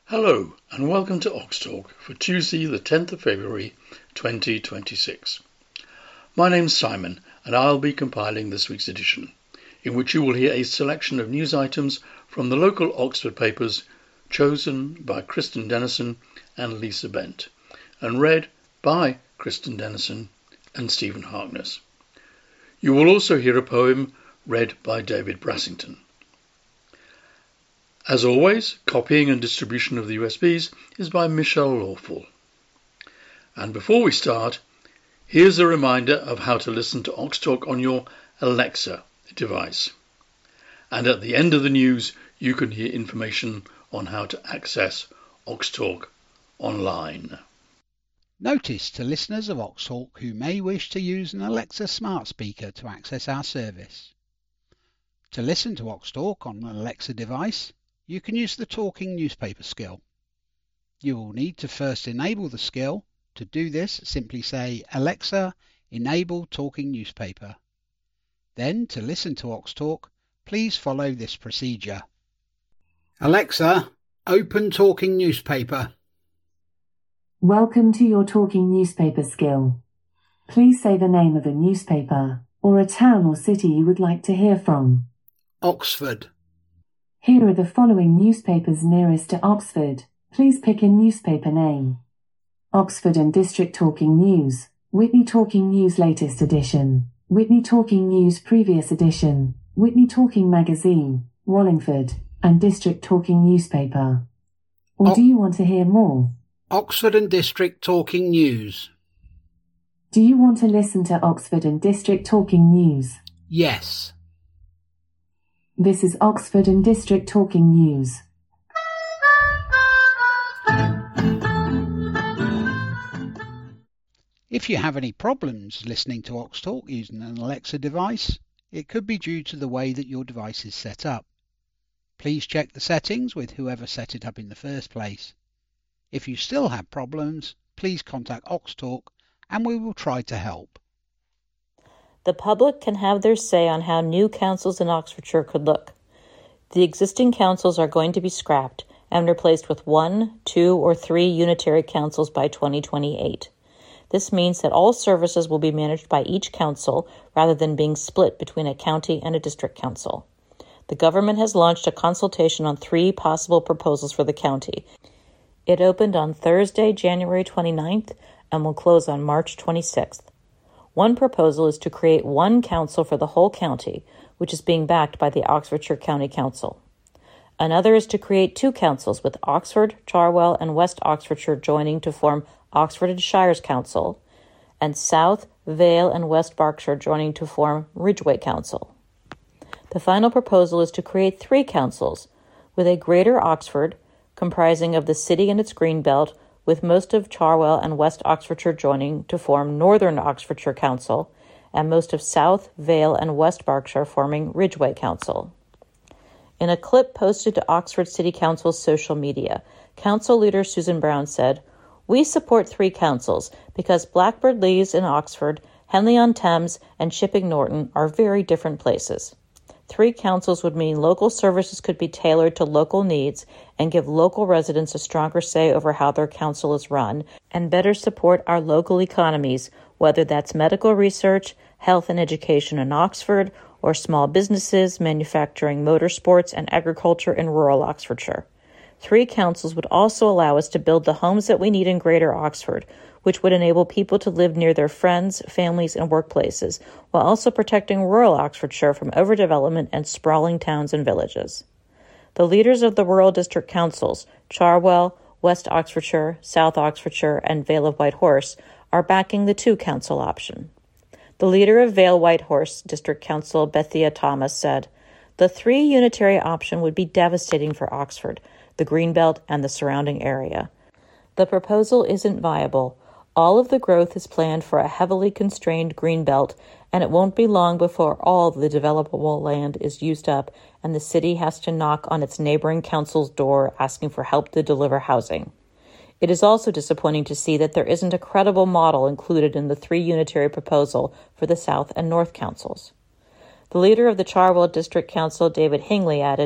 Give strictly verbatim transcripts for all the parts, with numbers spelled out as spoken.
Hello and welcome to Ox Talk for Tuesday the tenth of February twenty twenty-six. My name's Simon and I'll be compiling this week's edition, in which you will hear a selection of news items from the local Oxford papers chosen by Kristen Dennison and Lisa Bent and read by Kristen Dennison and Stephen Harkness. You will also hear a poem read by David Brassington. As always, copying and distribution of the U S Bs is by Michelle Lawful. And before we start, here's a reminder of how to listen to Ox Talk on your Alexa device. And at the end of the news, you can hear information on how to access Ox Talk online. Notice to listeners of Ox Talk who may wish to use an Alexa smart speaker to access our service. To listen to Ox Talk on an Alexa device, you can use the talking newspaper skill. You will need to first enable the skill. To do this, simply say, Alexa, enable talking newspaper. Then, to listen to Ox Talk, please follow this procedure. Alexa, open talking newspaper. Welcome to your talking newspaper skill. Please say the name of a newspaper, or a town or city you would like to hear from. Oxford. Here are the following newspapers nearest to Oxford. Please pick a newspaper name. Oxford and District Talking News, Whitney Talking News Latest Edition, Whitney Talking News Previous Edition, Whitney Talking Magazine, Wallingford, and District Talking Newspaper. Or o- do you want to hear more? Oxford and District Talking News. Do you want to listen to Oxford and District Talking News? Yes. This is Oxford and District Talking News. If you have any problems listening to Ox Talk using an Alexa device, it could be due to the way that your device is set up. Please check the settings with whoever set it up in the first place. If you still have problems, please contact Ox Talk and we will try to help. The public can have their say on how new councils in Oxfordshire could look. The existing councils are going to be scrapped and replaced with one, two, or three unitary councils by twenty twenty-eight. This means that all services will be managed by each council rather than being split between a county and a district council. The government has launched a consultation on three possible proposals for the county. It opened on Thursday, January twenty-ninth, and will close on March twenty-sixth. One proposal is to create one council for the whole county, which is being backed by the Oxfordshire County Council. Another is to create two councils, with Oxford, Charwell, and West Oxfordshire joining to form Oxford and Shires Council, and South, Vale, and West Berkshire joining to form Ridgeway Council. The final proposal is to create three councils, with a Greater Oxford, comprising of the city and its greenbelt, with most of Charwell and West Oxfordshire joining to form Northern Oxfordshire Council, and most of South, Vale, and West Berkshire forming Ridgeway Council. In a clip posted to Oxford City Council's social media, Council leader Susan Brown said, "We support three councils because Blackbird Leys in Oxford, Henley-on-Thames, and Chipping Norton are very different places. Three councils would mean local services could be tailored to local needs and give local residents a stronger say over how their council is run and better support our local economies, whether that's medical research, health and education in Oxford, or small businesses, manufacturing, motorsports, and agriculture in rural Oxfordshire. Three councils would also allow us to build the homes that we need in Greater Oxford, which would enable people to live near their friends, families, and workplaces, while also protecting rural Oxfordshire from overdevelopment and sprawling towns and villages." The leaders of the rural district councils, Charwell, West Oxfordshire, South Oxfordshire, and Vale of Whitehorse, are backing the two-council option. The leader of Vale Whitehorse District Council, Bethia Thomas, said, "The three unitary option would be devastating for Oxford, the Greenbelt, and the surrounding area. The proposal isn't viable. All of the growth is planned for a heavily constrained greenbelt, and it won't be long before all the developable land is used up and the city has to knock on its neighboring council's door asking for help to deliver housing. It is also disappointing to see that there isn't a credible model included in the three unitary proposal for the South and North councils." The leader of the Charwell District Council, David Hingley, added,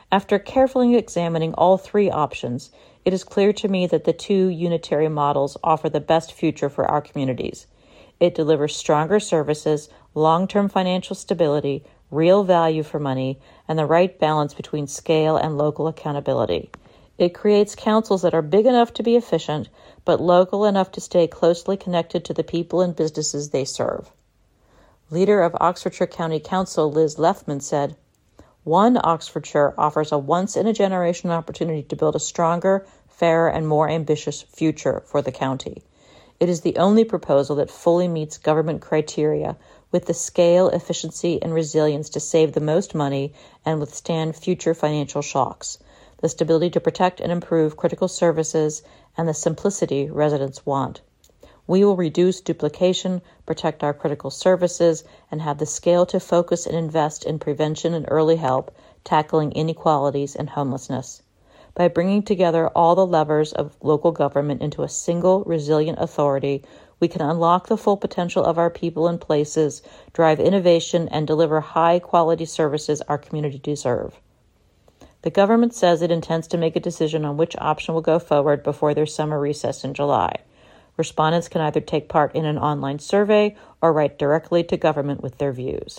After carefully examining all three options, it is clear to me that the two unitary models offer the best future for our communities. It delivers stronger services, long-term financial stability, real value for money, and the right balance between scale and local accountability. It creates councils that are big enough to be efficient, but local enough to stay closely connected to the people and businesses they serve. Leader of Oxfordshire County Council Liz Lethman said, "One Oxfordshire offers a once-in-a-generation opportunity to build a stronger, fairer, and more ambitious future for the county. It is the only proposal that fully meets government criteria with the scale, efficiency, and resilience to save the most money and withstand future financial shocks, the stability to protect and improve critical services, and the simplicity residents want. We will reduce duplication, protect our critical services, and have the scale to focus and invest in prevention and early help, tackling inequalities and homelessness. By bringing together all the levers of local government into a single, resilient authority, we can unlock the full potential of our people and places, drive innovation, and deliver high-quality services our community deserve." The government says it intends to make a decision on which option will go forward before their summer recess in July. Respondents can either take part in an online survey or write directly to government with their views.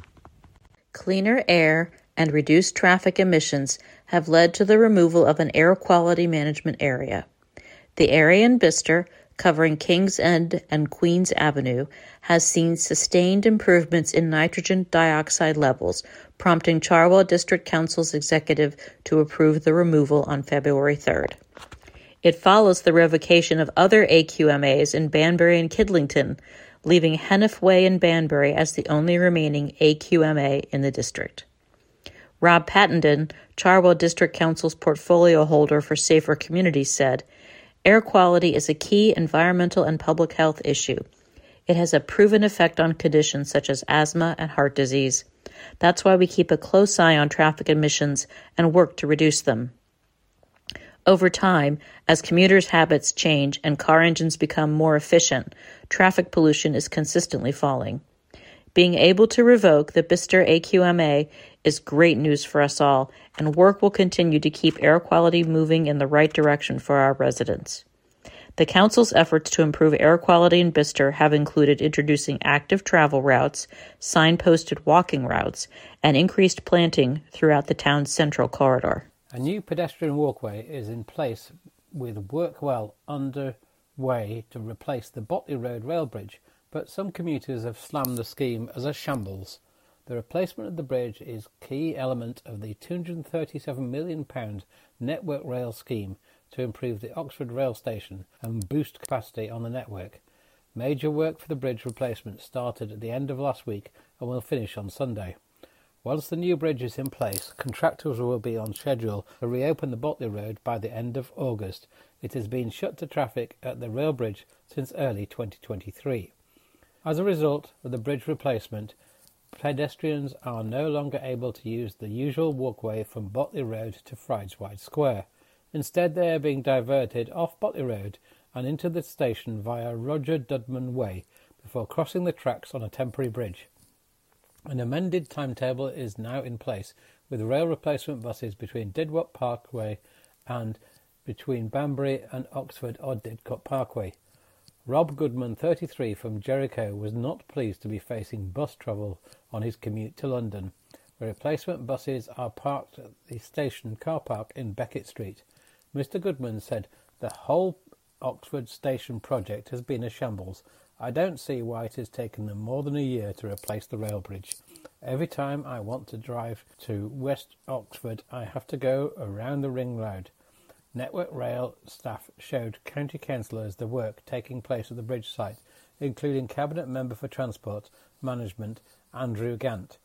Cleaner air and reduced traffic emissions have led to the removal of an air quality management area. The area in Bicester, covering King's End and Queen's Avenue, has seen sustained improvements in nitrogen dioxide levels, prompting Cherwell District Council's executive to approve the removal on February third. It follows the revocation of other A Q M As in Banbury and Kidlington, leaving Hennef Way in Banbury as the only remaining A Q M A in the district. Rob Pattenden, Cherwell District Council's portfolio holder for Safer Communities, said, "Air quality is a key environmental and public health issue. It has a proven effect on conditions such as asthma and heart disease. That's why we keep a close eye on traffic emissions and work to reduce them. Over time, as commuters' habits change and car engines become more efficient, traffic pollution is consistently falling. Being able to revoke the Bicester A Q M A is great news for us all, and work will continue to keep air quality moving in the right direction for our residents." The Council's efforts to improve air quality in Bicester have included introducing active travel routes, signposted walking routes, and increased planting throughout the town's central corridor. A new pedestrian walkway is in place with work well underway to replace the Botley Road rail bridge, but some commuters have slammed the scheme as a shambles. The replacement of the bridge is a key element of the two hundred thirty-seven million pounds Network Rail scheme to improve the Oxford rail station and boost capacity on the network. Major work for the bridge replacement started at the end of last week and will finish on Sunday. Once the new bridge is in place, contractors will be on schedule to reopen the Botley Road by the end of August. It has been shut to traffic at the rail bridge since early twenty twenty-three. As a result of the bridge replacement, pedestrians are no longer able to use the usual walkway from Botley Road to Frideswide Square. Instead, they are being diverted off Botley Road and into the station via Roger Dudman Way before crossing the tracks on a temporary bridge. An amended timetable is now in place, with rail replacement buses between Didcot Parkway and between Banbury and Oxford or Didcot Parkway. Rob Goodman, thirty-three, from Jericho, was not pleased to be facing bus travel on his commute to London. The replacement buses are parked at the station car park in Beckett Street. Mister Goodman said, "The whole Oxford station project has been a shambles. I don't see why it has taken them more than a year to replace the rail bridge. Every time I want to drive to West Oxford, I have to go around the ring road." Network Rail staff showed county councillors the work taking place at the bridge site, including Cabinet Member for Transport Management Andrew Gant.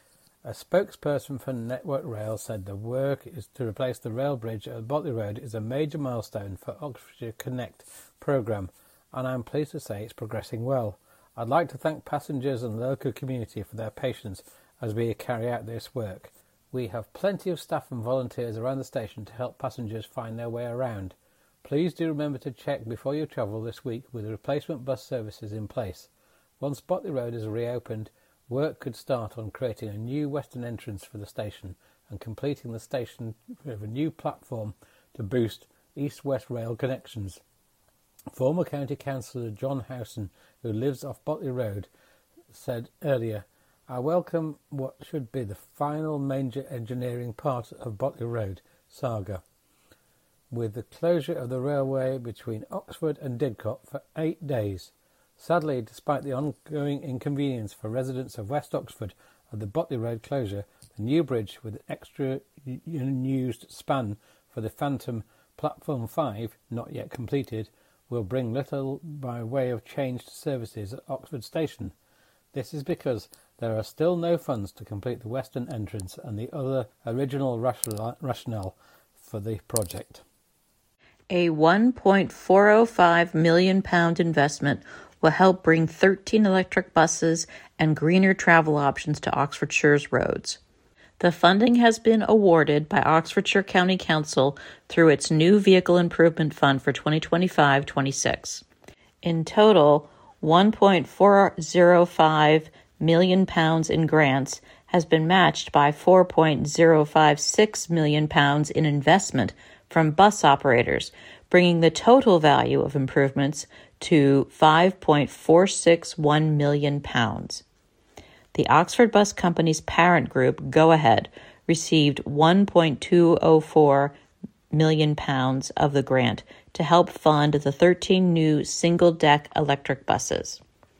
A spokesperson for Network Rail said the work is to replace the rail bridge at Botley Road is a major milestone for Oxfordshire Connect programme, and I am pleased to say it's progressing well. I'd like to thank passengers and the local community for their patience as we carry out this work. We have plenty of staff and volunteers around the station to help passengers find their way around. Please do remember to check before you travel this week with replacement bus services in place. Once Botley Road is reopened, work could start on creating a new western entrance for the station and completing the station with a new platform to boost east-west rail connections. Former County Councillor John Howson, who lives off Botley Road, said earlier, "I welcome what should be the final major engineering part of Botley Road saga, with the closure of the railway between Oxford and Didcot for eight days. Sadly, despite the ongoing inconvenience for residents of West Oxford of the Botley Road closure, the new bridge with an extra unused span for the Phantom Platform five, not yet completed, will bring little by way of changed services at Oxford Station. This is because there are still no funds to complete the western entrance and the other original rationale for the project." A one point four oh five million pounds investment will help bring thirteen electric buses and greener travel options to Oxfordshire's roads. The funding has been awarded by Oxfordshire County Council through its new Vehicle Improvement Fund for twenty twenty-five twenty-six. In total, one point four oh five million pounds in grants has been matched by four point oh five six million pounds in investment from bus operators, bringing the total value of improvements to five point four six one million pounds. The Oxford Bus Company's parent group, Go Ahead, received one point two oh four million pounds of the grant to help fund the thirteen new single-deck electric buses.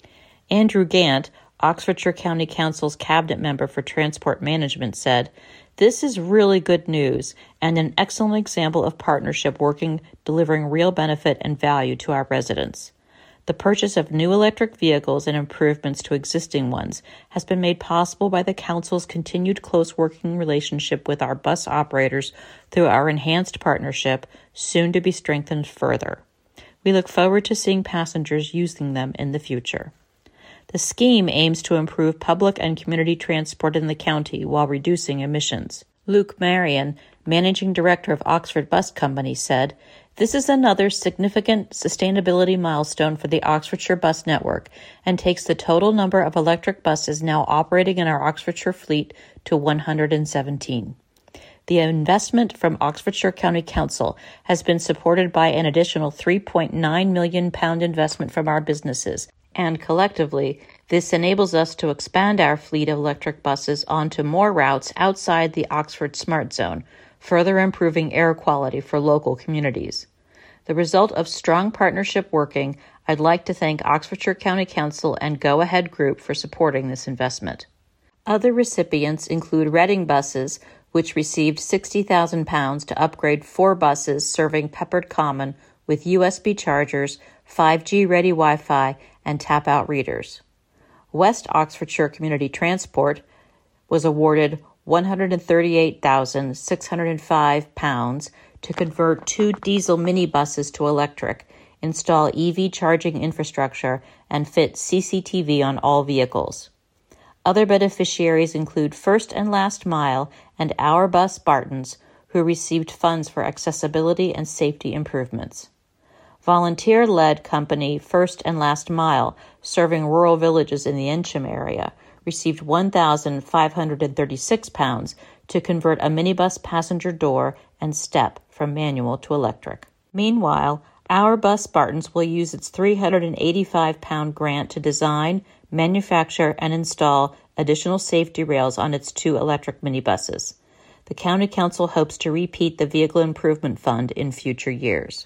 Andrew Gant, Oxfordshire County Council's cabinet member for transport management, said, "This is really good news and an excellent example of partnership working, delivering real benefit and value to our residents. The purchase of new electric vehicles and improvements to existing ones has been made possible by the Council's continued close working relationship with our bus operators through our enhanced partnership, soon to be strengthened further. We look forward to seeing passengers using them in the future." The scheme aims to improve public and community transport in the county while reducing emissions. Luke Marion, Managing Director of Oxford Bus Company, said, "This is another significant sustainability milestone for the Oxfordshire bus network and takes the total number of electric buses now operating in our Oxfordshire fleet to one hundred seventeen. The investment from Oxfordshire County Council has been supported by an additional three point nine million pounds investment from our businesses, and collectively, this enables us to expand our fleet of electric buses onto more routes outside the Oxford Smart Zone, further improving air quality for local communities. The result of strong partnership working, I'd like to thank Oxfordshire County Council and Go Ahead Group for supporting this investment." Other recipients include Reading Buses, which received sixty thousand pounds to upgrade four buses serving Peppard Common with U S B chargers, five G ready Wi-Fi, and tap-out readers. West Oxfordshire Community Transport was awarded one hundred thirty-eight thousand six hundred five pounds to convert two diesel minibuses to electric, install E V charging infrastructure, and fit C C T V on all vehicles. Other beneficiaries include First and Last Mile and Our Bus Bartons, who received funds for accessibility and safety improvements. Volunteer-led company First and Last Mile, serving rural villages in the Ensham area, received one thousand five hundred thirty-six pounds to convert a minibus passenger door and step from manual to electric. Meanwhile, Our Bus Bartons will use its three hundred eighty-five pounds grant to design, manufacture, and install additional safety rails on its two electric minibuses. The County Council hopes to repeat the Vehicle Improvement Fund in future years.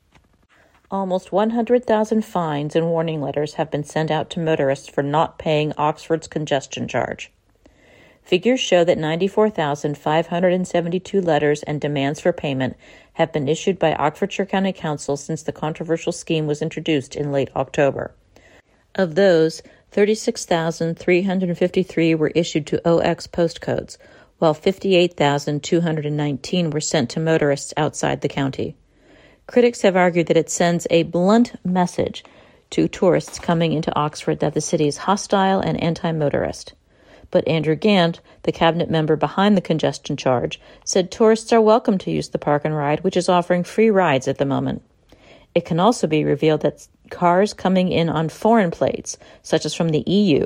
Almost one hundred thousand fines and warning letters have been sent out to motorists for not paying Oxford's congestion charge. Figures show that ninety-four thousand five hundred seventy-two letters and demands for payment have been issued by Oxfordshire County Council since the controversial scheme was introduced in late October. Of those, thirty-six thousand three hundred fifty-three were issued to O X postcodes, while fifty-eight thousand two hundred nineteen were sent to motorists outside the county. Critics have argued that it sends a blunt message to tourists coming into Oxford that the city is hostile and anti-motorist. But Andrew Gant, the cabinet member behind the congestion charge, said tourists are welcome to use the Park and Ride, which is offering free rides at the moment. It can also be revealed that cars coming in on foreign plates, such as from the E U,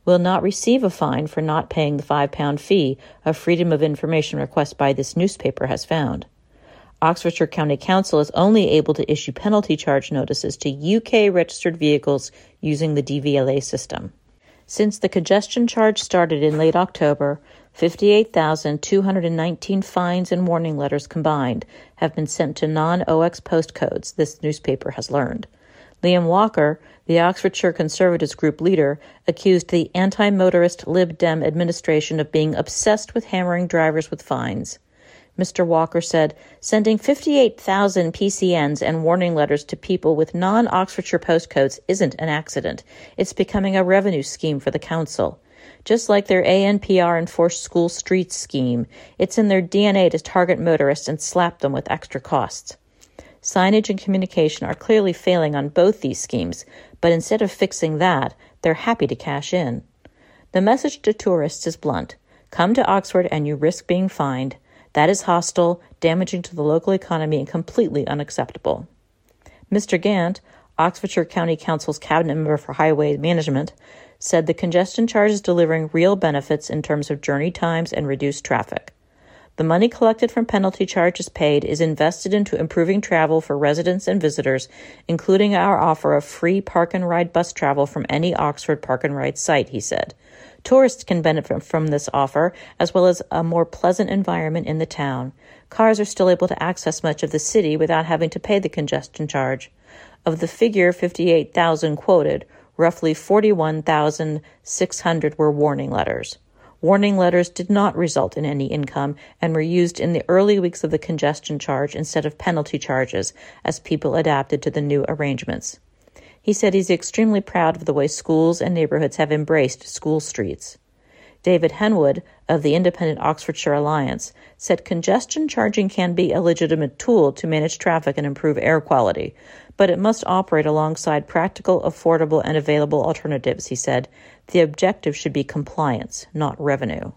will not receive a fine for not paying the five pound fee a Freedom of Information request by this newspaper has found. Oxfordshire County Council is only able to issue penalty charge notices to U K-registered vehicles using the D V L A system. Since the congestion charge started in late October, fifty-eight thousand two hundred nineteen fines and warning letters combined have been sent to non-O X postcodes, this newspaper has learned. Liam Walker, the Oxfordshire Conservatives group leader, accused the anti-motorist Lib Dem administration of being obsessed with hammering drivers with fines. Mister Walker said, sending fifty-eight thousand P C Ns and warning letters to people with non-Oxfordshire postcodes isn't an accident. It's becoming a revenue scheme for the council. Just like their A N P R enforced school streets scheme, it's in their D N A to target motorists and slap them with extra costs. Signage and communication are clearly failing on both these schemes, but instead of fixing that, they're happy to cash in. The message to tourists is blunt. Come to Oxford and you risk being fined. That is hostile, damaging to the local economy, and completely unacceptable. Mister Gant, Oxfordshire County Council's cabinet member for highway management, said the congestion charge is delivering real benefits in terms of journey times and reduced traffic. The money collected from penalty charges paid is invested into improving travel for residents and visitors, including our offer of free park and ride bus travel from any Oxford park and ride site, he said. Tourists can benefit from this offer, as well as a more pleasant environment in the town. Cars are still able to access much of the city without having to pay the congestion charge. Of the figure fifty-eight thousand quoted, roughly forty-one thousand six hundred were warning letters. Warning letters did not result in any income and were used in the early weeks of the congestion charge instead of penalty charges as people adapted to the new arrangements. He said he's extremely proud of the way schools and neighborhoods have embraced school streets. David Henwood of the Independent Oxfordshire Alliance said congestion charging can be a legitimate tool to manage traffic and improve air quality, but it must operate alongside practical, affordable, and available alternatives, he said. The objective should be compliance, not revenue.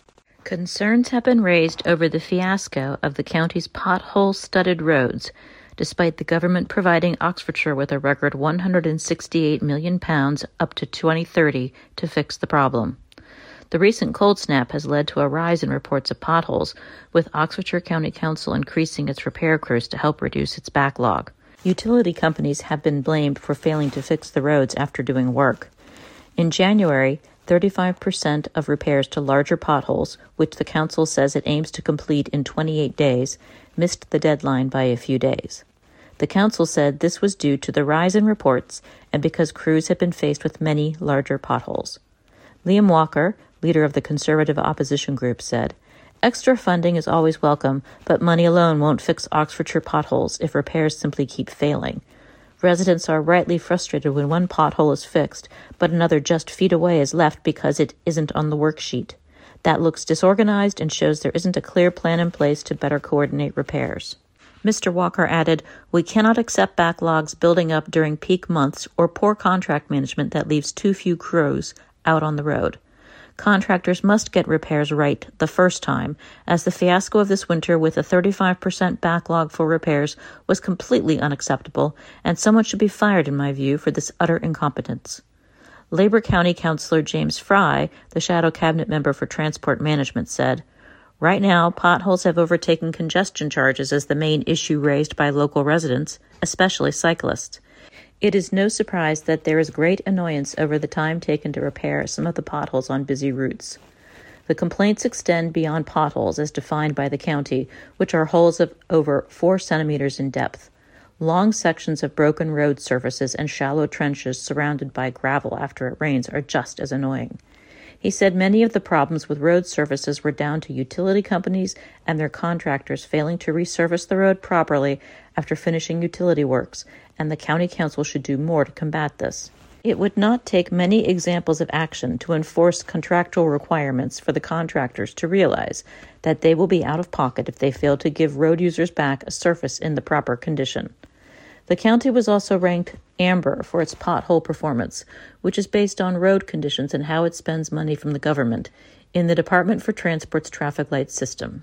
Concerns have been raised over the fiasco of the county's pothole-studded roads, despite the government providing Oxfordshire with a record one hundred sixty-eight million pounds up to twenty thirty to fix the problem. The recent cold snap has led to a rise in reports of potholes, with Oxfordshire County Council increasing its repair crews to help reduce its backlog. Utility companies have been blamed for failing to fix the roads after doing work. In January, thirty-five percent of repairs to larger potholes, which the council says it aims to complete in twenty-eight days, missed the deadline by a few days. The council said this was due to the rise in reports and because crews had been faced with many larger potholes. Liam Walker, leader of the Conservative opposition group, said, "Extra funding is always welcome, but money alone won't fix Oxfordshire potholes if repairs simply keep failing. Residents are rightly frustrated when one pothole is fixed, but another just feet away is left because it isn't on the worksheet. That looks disorganized and shows there isn't a clear plan in place to better coordinate repairs." Mister Walker added, "We cannot accept backlogs building up during peak months or poor contract management that leaves too few crews out on the road. Contractors must get repairs right the first time, as the fiasco of this winter with a thirty-five percent backlog for repairs was completely unacceptable, and someone should be fired, in my view, for this utter incompetence." Labour County Councillor James Fry, the shadow cabinet member for transport management, said, "Right now, potholes have overtaken congestion charges as the main issue raised by local residents, especially cyclists. It is no surprise that there is great annoyance over the time taken to repair some of the potholes on busy routes. The complaints extend beyond potholes as defined by the county, which are holes of over four centimeters in depth. Long sections of broken road surfaces and shallow trenches surrounded by gravel after it rains are just as annoying." He said many of the problems with road surfaces were down to utility companies and their contractors failing to resurface the road properly after finishing utility works, and the county council should do more to combat this. It would not take many examples of action to enforce contractual requirements for the contractors to realize that they will be out of pocket if they fail to give road users back a surface in the proper condition. The county was also ranked amber for its pothole performance, which is based on road conditions and how it spends money from the government, in the Department for Transport's traffic light system.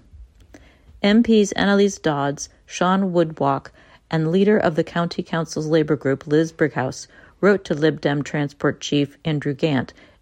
M Ps Annalise Dodds, Sean Woodwalk, and leader of the County Council's Labour Group, Liz Brighouse, wrote to Lib Dem Transport Chief Andrew Gant,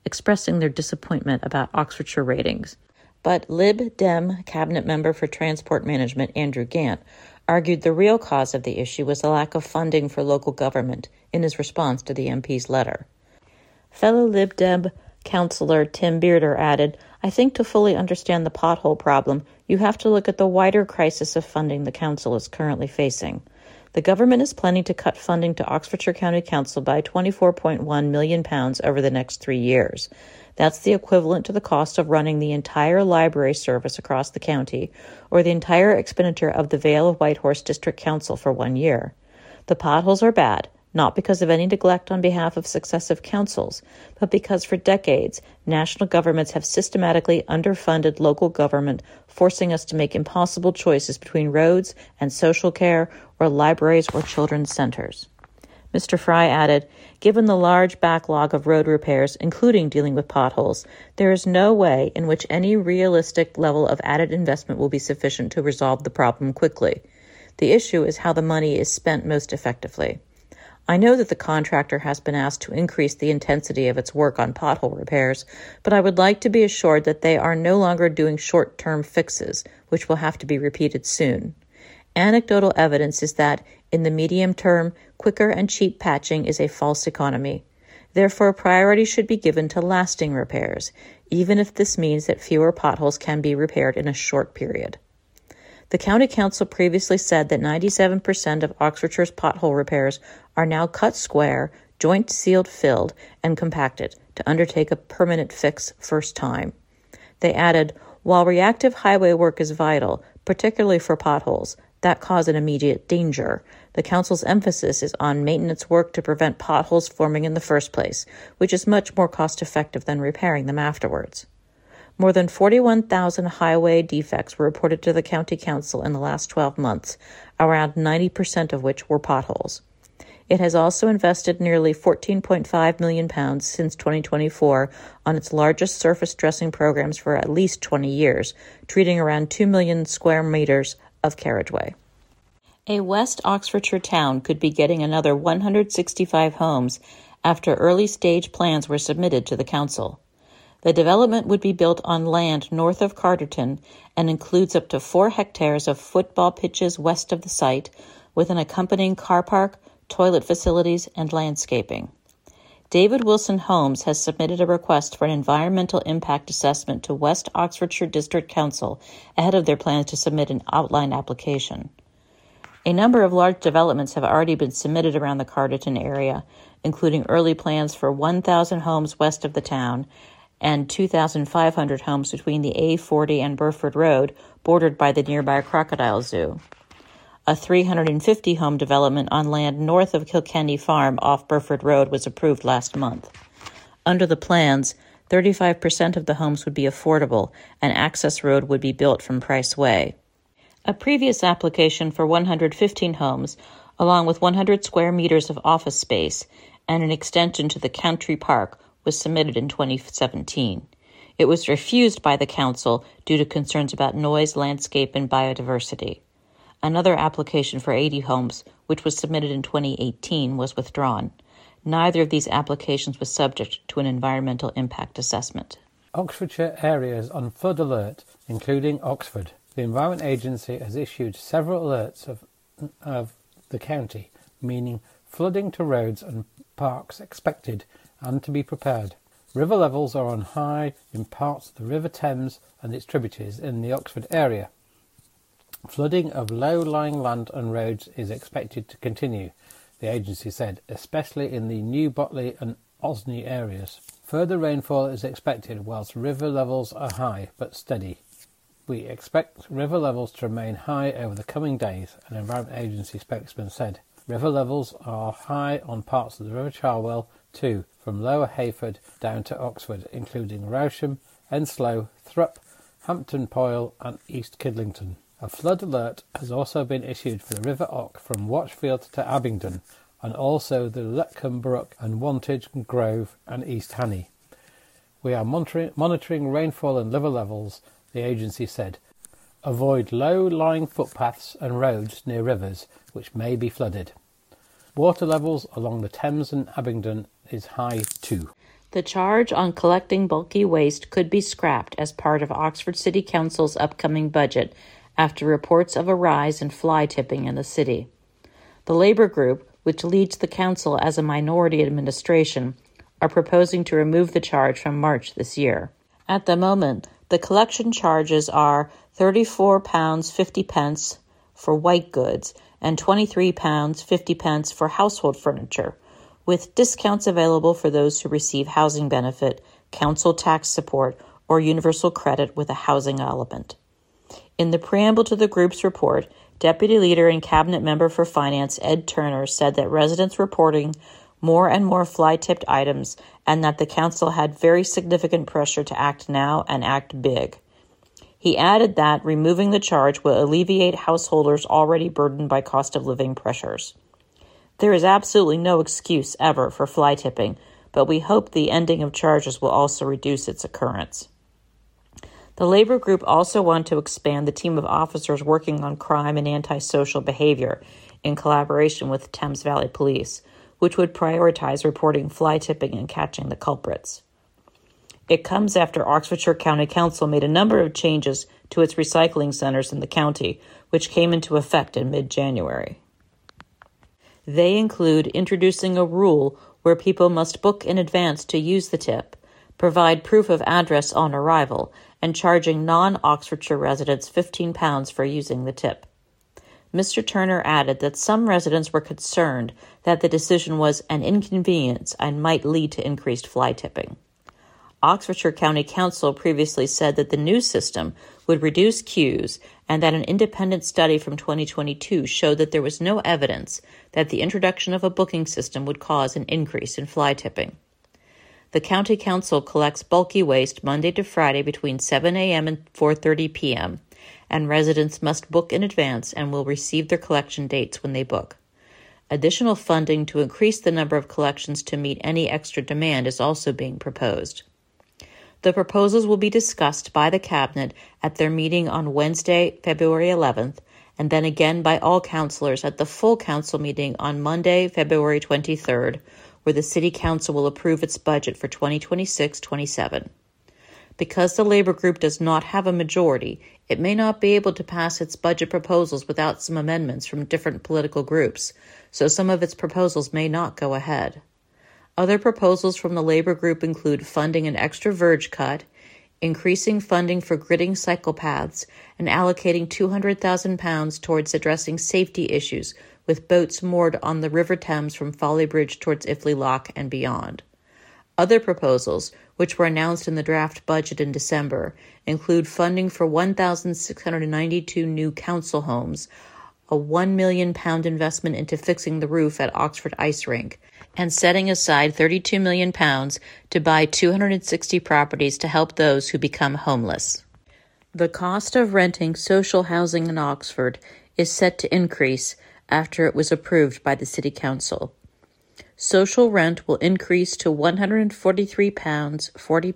expressing their disappointment about Oxfordshire ratings. But Lib Dem cabinet member for Transport Management Andrew Gant argued the real cause of the issue was the lack of funding for local government in his response to the M P's letter. Fellow Lib Dem councillor Tim Bearder added, "I think to fully understand the pothole problem, you have to look at the wider crisis of funding the council is currently facing. The government is planning to cut funding to Oxfordshire County Council by twenty-four point one million pounds over the next three years. That's the equivalent to the cost of running the entire library service across the county, or the entire expenditure of the Vale of Whitehorse District Council for one year. The potholes are bad, not because of any neglect on behalf of successive councils, but because for decades, national governments have systematically underfunded local government, forcing us to make impossible choices between roads and social care or libraries or children's centers." Mister Fry added, "Given the large backlog of road repairs, including dealing with potholes, there is no way in which any realistic level of added investment will be sufficient to resolve the problem quickly. The issue is how the money is spent most effectively. I know that the contractor has been asked to increase the intensity of its work on pothole repairs, but I would like to be assured that they are no longer doing short-term fixes, which will have to be repeated soon. Anecdotal evidence is that, in the medium term, quicker and cheap patching is a false economy. Therefore, priority should be given to lasting repairs, even if this means that fewer potholes can be repaired in a short period." The County Council previously said that ninety-seven percent of Oxfordshire's pothole repairs are now cut square, joint sealed filled, and compacted to undertake a permanent fix first time. They added, "While reactive highway work is vital, particularly for potholes that cause an immediate danger, the Council's emphasis is on maintenance work to prevent potholes forming in the first place, which is much more cost-effective than repairing them afterwards." More than forty-one thousand highway defects were reported to the County Council in the last twelve months, around ninety percent of which were potholes. It has also invested nearly fourteen point five million pounds since twenty twenty-four on its largest surface dressing programs for at least twenty years, treating around two million square meters of carriageway. A West Oxfordshire town could be getting another one hundred sixty-five homes after early-stage plans were submitted to the council. The development would be built on land north of Carterton and includes up to four hectares of football pitches west of the site, with an accompanying car park, toilet facilities, and landscaping. David Wilson Homes has submitted a request for an environmental impact assessment to West Oxfordshire District Council ahead of their plans to submit an outline application. A number of large developments have already been submitted around the Carterton area, including early plans for one thousand homes west of the town and two thousand five hundred homes between the A forty and Burford Road, bordered by the nearby Crocodile Zoo. A three hundred fifty home development on land north of Kilkenny Farm off Burford Road was approved last month. Under the plans, thirty-five percent of the homes would be affordable, and access road would be built from Price Way. A previous application for one hundred fifteen homes, along with one hundred square meters of office space and an extension to the Country Park, was submitted in twenty seventeen. It was refused by the council due to concerns about noise, landscape, and biodiversity. Another application for eighty homes, which was submitted in twenty eighteen, was withdrawn. Neither of these applications was subject to an environmental impact assessment. Oxfordshire areas on flood alert, including Oxford. The Environment Agency has issued several alerts of, of the county, meaning flooding to roads and parks expected and to be prepared. River levels are on high in parts of the River Thames and its tributaries in the Oxford area. Flooding of low-lying land and roads is expected to continue, the agency said, especially in the New Botley and Osney areas. Further rainfall is expected whilst river levels are high but steady. We expect river levels to remain high over the coming days, an Environment Agency spokesman said. River levels are high on parts of the River Charwell too, from Lower Hayford down to Oxford, including Rousham, Enslow, Thrupp, Hampton Poyle and East Kidlington. A flood alert has also been issued for the River Och from Watchfield to Abingdon, and also the Letcombe Brook and Wantage, Grove and East Hannay. We are monitoring, monitoring rainfall and river levels, the agency said. Avoid low-lying footpaths and roads near rivers, which may be flooded. Water levels along the Thames and Abingdon is high too. The charge on collecting bulky waste could be scrapped as part of Oxford City Council's upcoming budget after reports of a rise in fly tipping in the city. The Labour Group, which leads the council as a minority administration, are proposing to remove the charge from March this year. At the moment, the collection charges are thirty-four pounds fifty for white goods and twenty-three pounds fifty for household furniture, with discounts available for those who receive housing benefit, council tax support, or universal credit with a housing element. In the preamble to the group's report, Deputy Leader and Cabinet Member for Finance Ed Turner said that residents reporting more and more fly-tipped items and that the council had very significant pressure to act now and act big. He added that removing the charge will alleviate householders already burdened by cost of living pressures. There is absolutely no excuse ever for fly tipping, but we hope the ending of charges will also reduce its occurrence. The Labour Group also want to expand the team of officers working on crime and antisocial behavior in collaboration with Thames Valley Police, which would prioritize reporting fly tipping and catching the culprits. It comes after Oxfordshire County Council made a number of changes to its recycling centres in the county, which came into effect in mid-January. They include introducing a rule where people must book in advance to use the tip, provide proof of address on arrival, and charging non-Oxfordshire residents fifteen pounds for using the tip. Mister Turner added that some residents were concerned that the decision was an inconvenience and might lead to increased fly tipping. Oxfordshire County Council previously said that the new system would reduce queues and that an independent study from twenty twenty-two showed that there was no evidence that the introduction of a booking system would cause an increase in fly tipping. The County Council collects bulky waste Monday to Friday between seven a.m. and four thirty p.m., and residents must book in advance and will receive their collection dates when they book. Additional funding to increase the number of collections to meet any extra demand is also being proposed. The proposals will be discussed by the Cabinet at their meeting on Wednesday, February eleventh, and then again by all councillors at the full council meeting on Monday, February twenty-third, where the City Council will approve its budget for twenty twenty-six twenty-seven. Because the Labour Group does not have a majority, it may not be able to pass its budget proposals without some amendments from different political groups, so some of its proposals may not go ahead. Other proposals from the Labour Group include funding an extra verge cut, increasing funding for gridding cycle paths, and allocating two hundred thousand pounds towards addressing safety issues with boats moored on the River Thames from Folly Bridge towards Iffley Lock and beyond. Other proposals, which were announced in the draft budget in December, include funding for one thousand six hundred ninety-two new council homes, a one million pounds investment into fixing the roof at Oxford Ice Rink, and setting aside thirty-two million pounds to buy two hundred sixty properties to help those who become homeless. The cost of renting social housing in Oxford is set to increase after it was approved by the City Council. Social rent will increase to one hundred forty-three pounds forty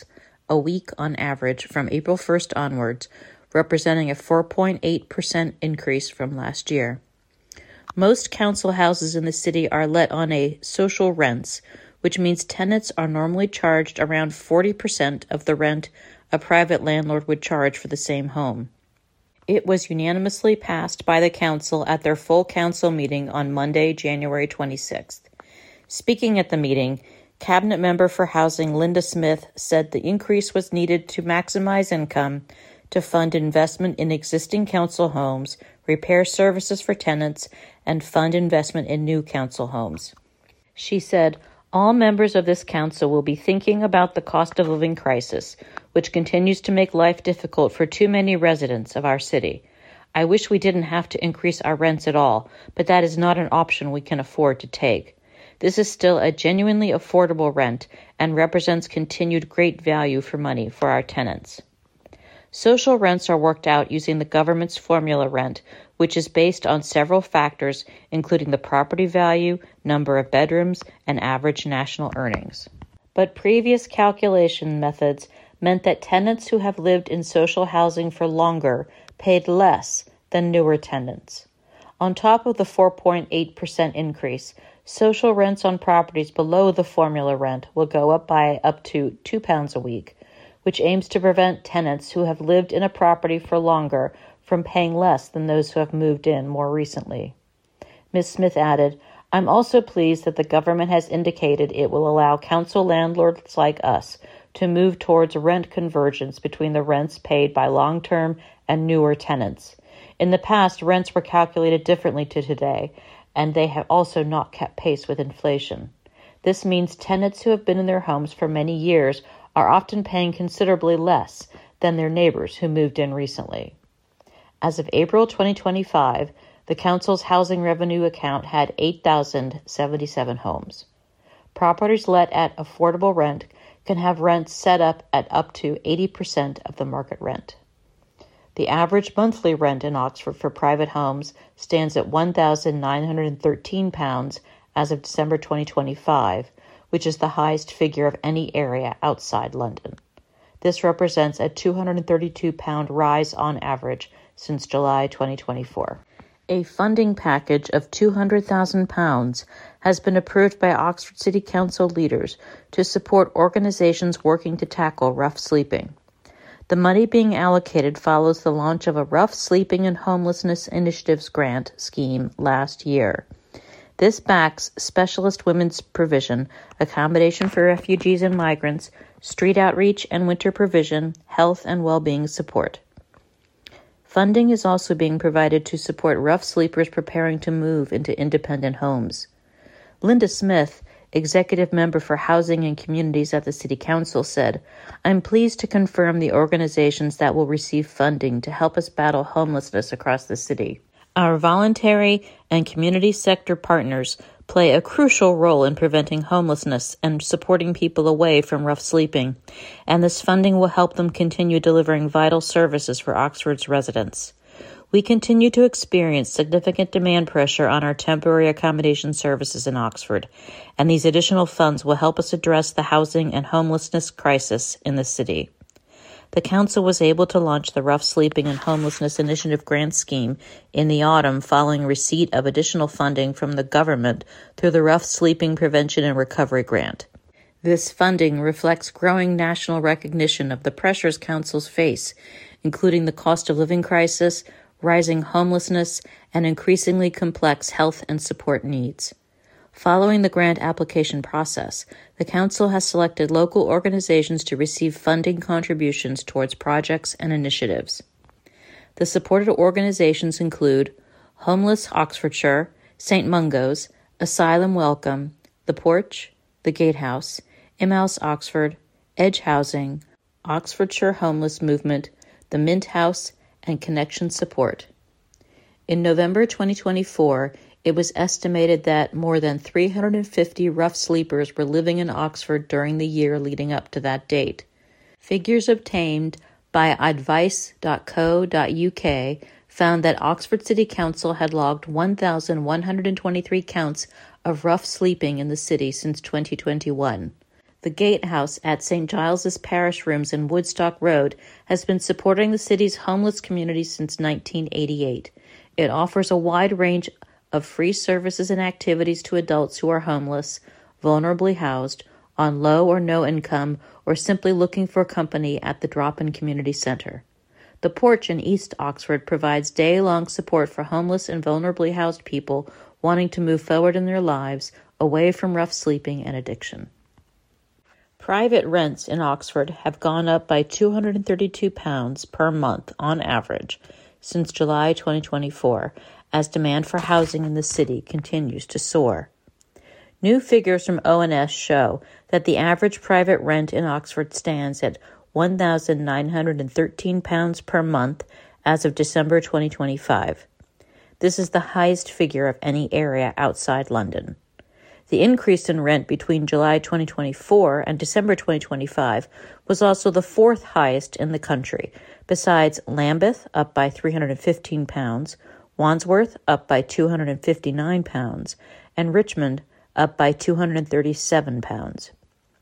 a week on average from April first onwards, representing a four point eight percent increase from last year. Most council houses in the city are let on a social rents, which means tenants are normally charged around forty percent of the rent a private landlord would charge for the same home. It was unanimously passed by the council at their full council meeting on Monday, January twenty-sixth. Speaking at the meeting, Cabinet Member for Housing Linda Smith said the increase was needed to maximize income, to fund investment in existing council homes, repair services for tenants, and fund investment in new council homes. She said, all members of this council will be thinking about the cost of living crisis, which continues to make life difficult for too many residents of our city. I wish we didn't have to increase our rents at all, but that is not an option we can afford to take. This is still a genuinely affordable rent and represents continued great value for money for our tenants. Social rents are worked out using the government's formula rent, which is based on several factors, including the property value, number of bedrooms, and average national earnings. But previous calculation methods meant that tenants who have lived in social housing for longer paid less than newer tenants. On top of the four point eight percent increase, social rents on properties below the formula rent will go up by up to two pounds a week, which aims to prevent tenants who have lived in a property for longer from paying less than those who have moved in more recently. Miz Smith added, "I'm also pleased that the government has indicated it will allow council landlords like us to move towards rent convergence between the rents paid by long-term and newer tenants. In the past, rents were calculated differently to today, and they have also not kept pace with inflation. This means tenants who have been in their homes for many years are often paying considerably less than their neighbors who moved in recently." As of April twenty twenty-five, the Council's housing revenue account had eight thousand seventy-seven homes. Properties let at affordable rent can have rents set up at up to eighty percent of the market rent. The average monthly rent in Oxford for private homes stands at one thousand nine hundred thirteen pounds as of December twenty twenty-five, which is the highest figure of any area outside London. This represents a two hundred thirty-two pound rise on average since July twenty twenty-four. A funding package of two hundred thousand pounds has been approved by Oxford City Council leaders to support organizations working to tackle rough sleeping. The money being allocated follows the launch of a Rough Sleeping and Homelessness Initiatives grant scheme last year. This backs specialist women's provision, accommodation for refugees and migrants, street outreach and winter provision, health and well-being support. Funding is also being provided to support rough sleepers preparing to move into independent homes. Linda Smith, executive member for Housing and Communities at the City Council, said, "I'm pleased to confirm the organizations that will receive funding to help us battle homelessness across the city. Our voluntary and community sector partners play a crucial role in preventing homelessness and supporting people away from rough sleeping, and this funding will help them continue delivering vital services for Oxford's residents. We continue to experience significant demand pressure on our temporary accommodation services in Oxford, and these additional funds will help us address the housing and homelessness crisis in the city." The Council was able to launch the Rough Sleeping and Homelessness Initiative grant scheme in the autumn following receipt of additional funding from the government through the Rough Sleeping Prevention and Recovery Grant. This funding reflects growing national recognition of the pressures councils face, including the cost of living crisis, rising homelessness, and increasingly complex health and support needs. Following the grant application process, the Council has selected local organizations to receive funding contributions towards projects and initiatives. The supported organizations include Homeless Oxfordshire, Saint Mungo's, Asylum Welcome, The Porch, The Gatehouse, Emmaus Oxford, Edge Housing, Oxfordshire Homeless Movement, The Mint House, and Connection Support. In November twenty twenty-four, it was estimated that more than three hundred fifty rough sleepers were living in Oxford during the year leading up to that date. Figures obtained by advice dot co dot U K found that Oxford City Council had logged one thousand one hundred twenty-three counts of rough sleeping in the city since twenty twenty-one. The Gatehouse at Saint Giles's Parish Rooms in Woodstock Road has been supporting the city's homeless community since nineteen eighty-eight. It offers a wide range of free services and activities to adults who are homeless, vulnerably housed, on low or no income, or simply looking for company at the Drop-In Community Center. The Porch in East Oxford provides day-long support for homeless and vulnerably housed people wanting to move forward in their lives away from rough sleeping and addiction. Private rents in Oxford have gone up by two hundred thirty-two pounds per month on average since July twenty twenty-four, as demand for housing in the city continues to soar. New figures from O N S show that the average private rent in Oxford stands at one thousand nine hundred thirteen pounds per month as of December twenty twenty-five. This is the highest figure of any area outside London. The increase in rent between July twenty twenty-four and December twenty twenty-five was also the fourth highest in the country, besides Lambeth, up by three hundred fifteen pounds, Wandsworth, up by two hundred fifty-nine pounds, and Richmond, up by two hundred thirty-seven pounds.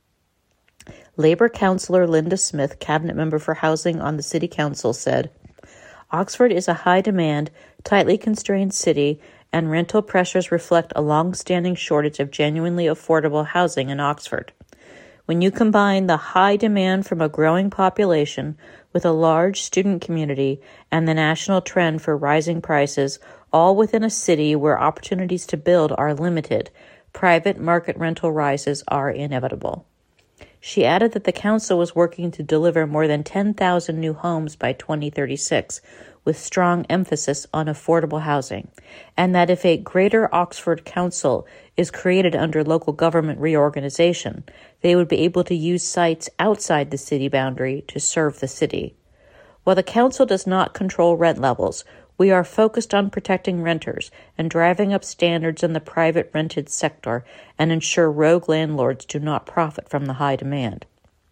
Labour councillor Linda Smith, cabinet member for housing on the City Council, said, "Oxford is a high-demand, tightly constrained city, and rental pressures reflect a long-standing shortage of genuinely affordable housing in Oxford. When you combine the high demand from a growing population with a large student community and the national trend for rising prices, all within a city where opportunities to build are limited, private market rental rises are inevitable. She added that the council was working to deliver more than ten thousand new homes by twenty thirty-six, with strong emphasis on affordable housing, and that if a Greater Oxford Council is created under local government reorganization, they would be able to use sites outside the city boundary to serve the city. While the council does not control rent levels, we are focused on protecting renters and driving up standards in the private rented sector and ensure rogue landlords do not profit from the high demand.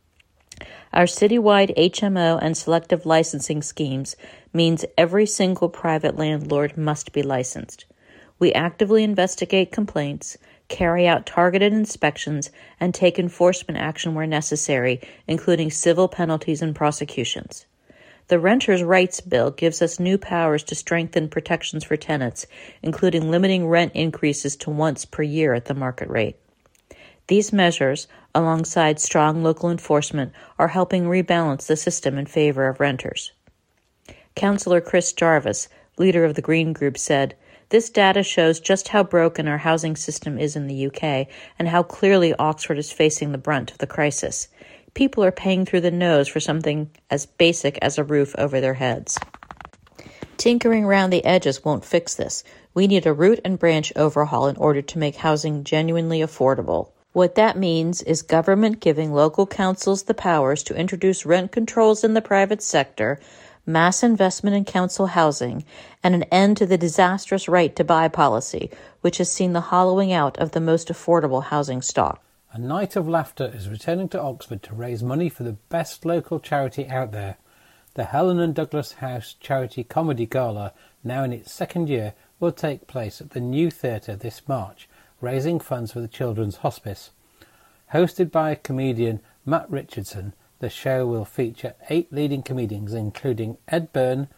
Our citywide H M O and selective licensing schemes means every single private landlord must be licensed. We actively investigate complaints, carry out targeted inspections, and take enforcement action where necessary, including civil penalties and prosecutions. The Renters' Rights Bill gives us new powers to strengthen protections for tenants, including limiting rent increases to once per year at the market rate. These measures, alongside strong local enforcement, are helping rebalance the system in favor of renters. Councillor Chris Jarvis, leader of the Green Group, said, "This data shows just how broken our housing system is in the U K and how clearly Oxford is facing the brunt of the crisis. People are paying through the nose for something as basic as a roof over their heads. Tinkering around the edges won't fix this. We need a root and branch overhaul in order to make housing genuinely affordable. What that means is government giving local councils the powers to introduce rent controls in the private sector, mass investment in council housing, and an end to the disastrous right-to-buy policy, which has seen the hollowing out of the most affordable housing stock." A Night of Laughter is returning to Oxford to raise money for the best local charity out there. The Helen and Douglas House Charity Comedy Gala, now in its second year, will take place at the New Theatre this March, raising funds for the Children's Hospice. Hosted by comedian Matt Richardson, the show will feature eight leading comedians including Ed Burns,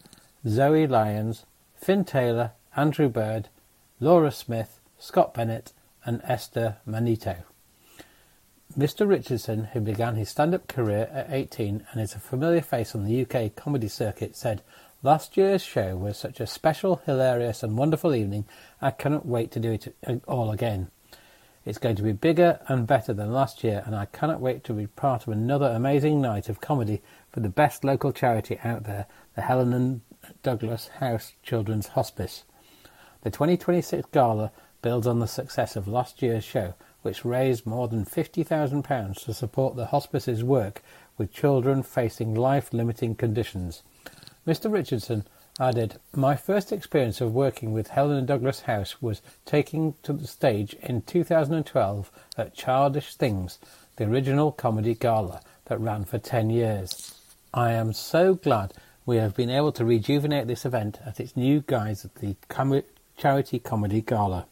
Zoe Lyons, Finn Taylor, Andrew Bird, Laura Smith, Scott Bennett and Esther Manito. Mister Richardson, who began his stand-up career at eighteen and is a familiar face on the U K comedy circuit, said, "Last year's show was such a special, hilarious and wonderful evening, I cannot wait to do it all again. It's going to be bigger and better than last year, and I cannot wait to be part of another amazing night of comedy for the best local charity out there, the Helen and Douglas House Children's Hospice." The twenty twenty-six Gala builds on the success of last year's show, which raised more than fifty thousand pounds to support the hospice's work with children facing life-limiting conditions. Mister Richardson added, "My first experience of working with Helen and Douglas House was taking to the stage in two thousand twelve at Childish Things, the original comedy gala that ran for ten years. I am so glad we have been able to rejuvenate this event at its new guise at the Com- Charity Comedy Gala.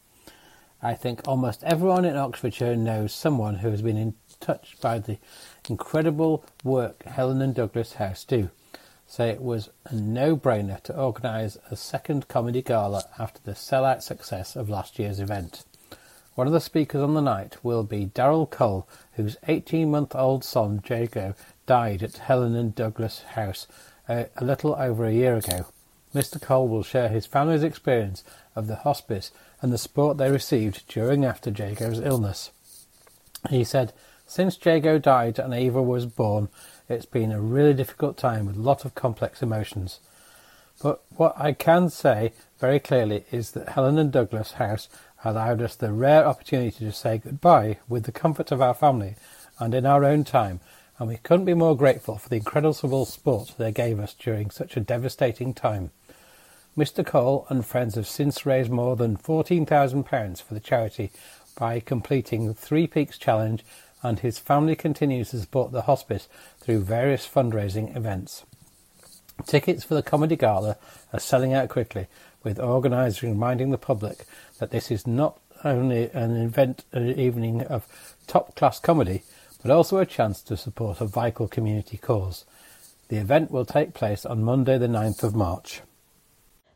I think almost everyone in Oxfordshire knows someone who has been in touch by the incredible work Helen and Douglas House do, so it was a no-brainer to organise a second comedy gala after the sell-out success of last year's event. One of the speakers on the night will be Daryl Cole, whose eighteen-month-old son Jago died at Helen and Douglas House a, a little over a year ago. Mister Cole will share his family's experience of the hospice and the support they received during and after Jago's illness. He said, "Since Jago died and Ava was born, it's been a really difficult time with a lot of complex emotions. But what I can say very clearly is that Helen and Douglas House allowed us the rare opportunity to say goodbye with the comfort of our family and in our own time, and we couldn't be more grateful for the incredible support they gave us during such a devastating time." Mister Cole and friends have since raised more than fourteen thousand pounds for the charity by completing the Three Peaks Challenge, and his family continues to support the hospice through various fundraising events. Tickets for the Comedy Gala are selling out quickly, with organisers reminding the public that this is not only an event, an evening of top-class comedy, but also a chance to support a vital community cause. The event will take place on Monday the ninth of March.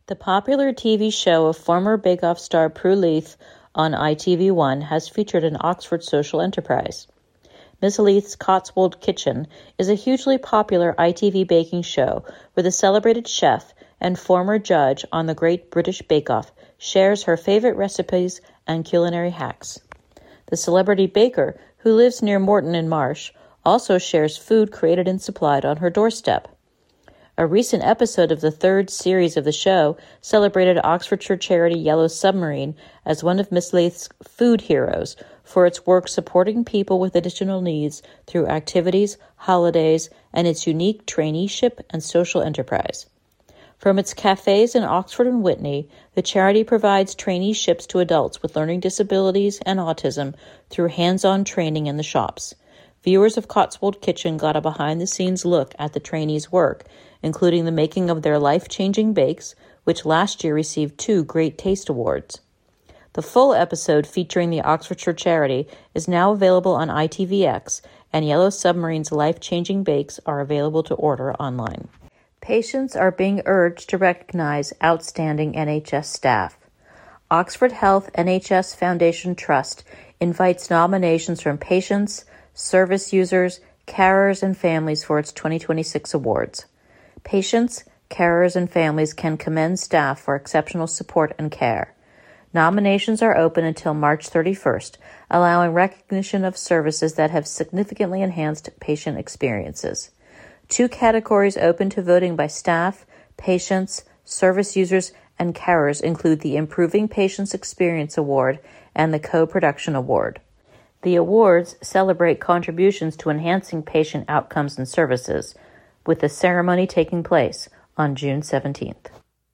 The popular T V show of former Bake Off star Prue Leith on I T V one has featured an Oxford social enterprise. Miss Leith's Cotswold Kitchen is a hugely popular I T V baking show where the celebrated chef and former judge on the Great British Bake Off shares her favorite recipes and culinary hacks. The celebrity baker, who lives near Morton in Marsh, also shares food created and supplied on her doorstep. A recent episode of the third series of the show celebrated Oxfordshire charity Yellow Submarine as one of Miss Leith's food heroes for its work supporting people with additional needs through activities, holidays, and its unique traineeship and social enterprise. From its cafes in Oxford and Witney, the charity provides traineeships to adults with learning disabilities and autism through hands-on training in the shops. Viewers of Cotswold Kitchen got a behind-the-scenes look at the trainees' work, including the making of their life-changing bakes, which last year received two Great Taste Awards. The full episode featuring the Oxfordshire charity is now available on I T V X, and Yellow Submarine's life-changing bakes are available to order online. Patients are being urged to recognize outstanding N H S staff. Oxford Health N H S Foundation Trust invites nominations from patients, service users, carers, and families for its twenty twenty-six awards. Patients, carers, and families can commend staff for exceptional support and care. Nominations are open until March thirty-first, allowing recognition of services that have significantly enhanced patient experiences. Two categories open to voting by staff, patients, service users, and carers include the Improving Patients Experience Award and the Co-Production Award. The awards celebrate contributions to enhancing patient outcomes and services, with the ceremony taking place on June seventeenth.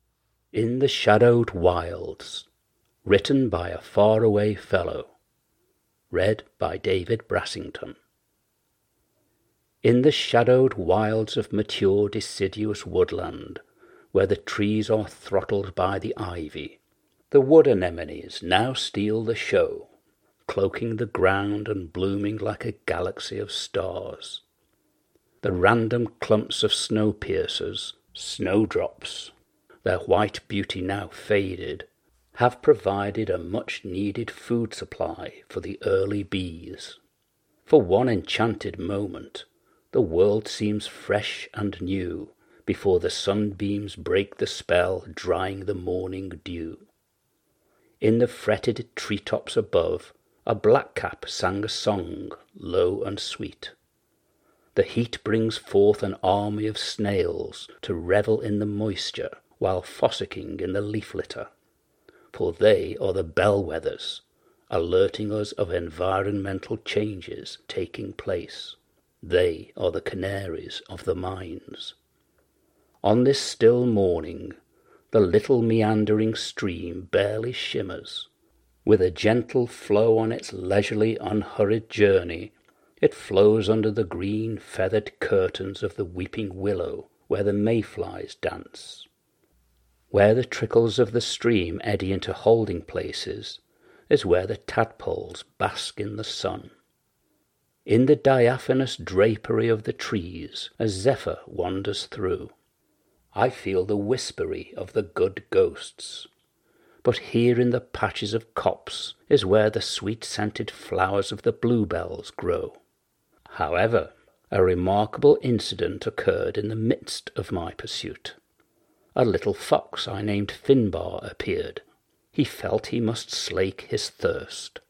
In the Shadowed Wilds, written by a faraway fellow, read by David Brassington. In the shadowed wilds of mature deciduous woodland, where the trees are throttled by the ivy, the wood anemones now steal the show, cloaking the ground and blooming like a galaxy of stars. The random clumps of snow-piercers, snowdrops, their white beauty now faded, have provided a much-needed food supply for the early bees. For one enchanted moment, the world seems fresh and new before the sunbeams break the spell, drying the morning dew. In the fretted treetops above, a blackcap sang a song, low and sweet. The heat brings forth an army of snails to revel in the moisture while fossicking in the leaf litter, for they are the bellwethers, alerting us of environmental changes taking place. They are the canaries of the mines. On this still morning, the little meandering stream barely shimmers. With a gentle flow on its leisurely, unhurried journey, it flows under the green feathered curtains of the weeping willow where the mayflies dance. Where the trickles of the stream eddy into holding places is where the tadpoles bask in the sun. In the diaphanous drapery of the trees a zephyr wanders through. I feel the whispery of the good ghosts. But here in the patches of copse is where the sweet-scented flowers of the bluebells grow. However, a remarkable incident occurred in the midst of my pursuit. A little fox I named Finbar appeared. He felt he must slake his thirst.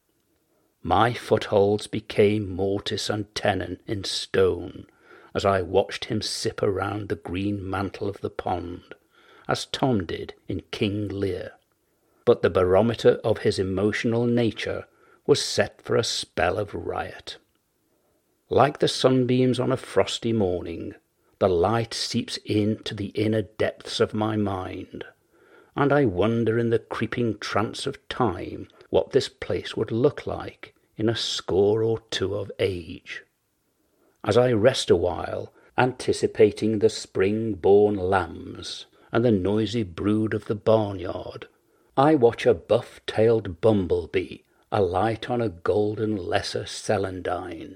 My footholds became mortise and tenon in stone as I watched him sip around the green mantle of the pond, as Tom did in King Lear. But the barometer of his emotional nature was set for a spell of riot. Like the sunbeams on a frosty morning, the light seeps into the inner depths of my mind, and I wonder in the creeping trance of time what this place would look like in a score or two of age. As I rest awhile, anticipating the spring-born lambs and the noisy brood of the barnyard, I watch a buff-tailed bumblebee alight on a golden lesser celandine,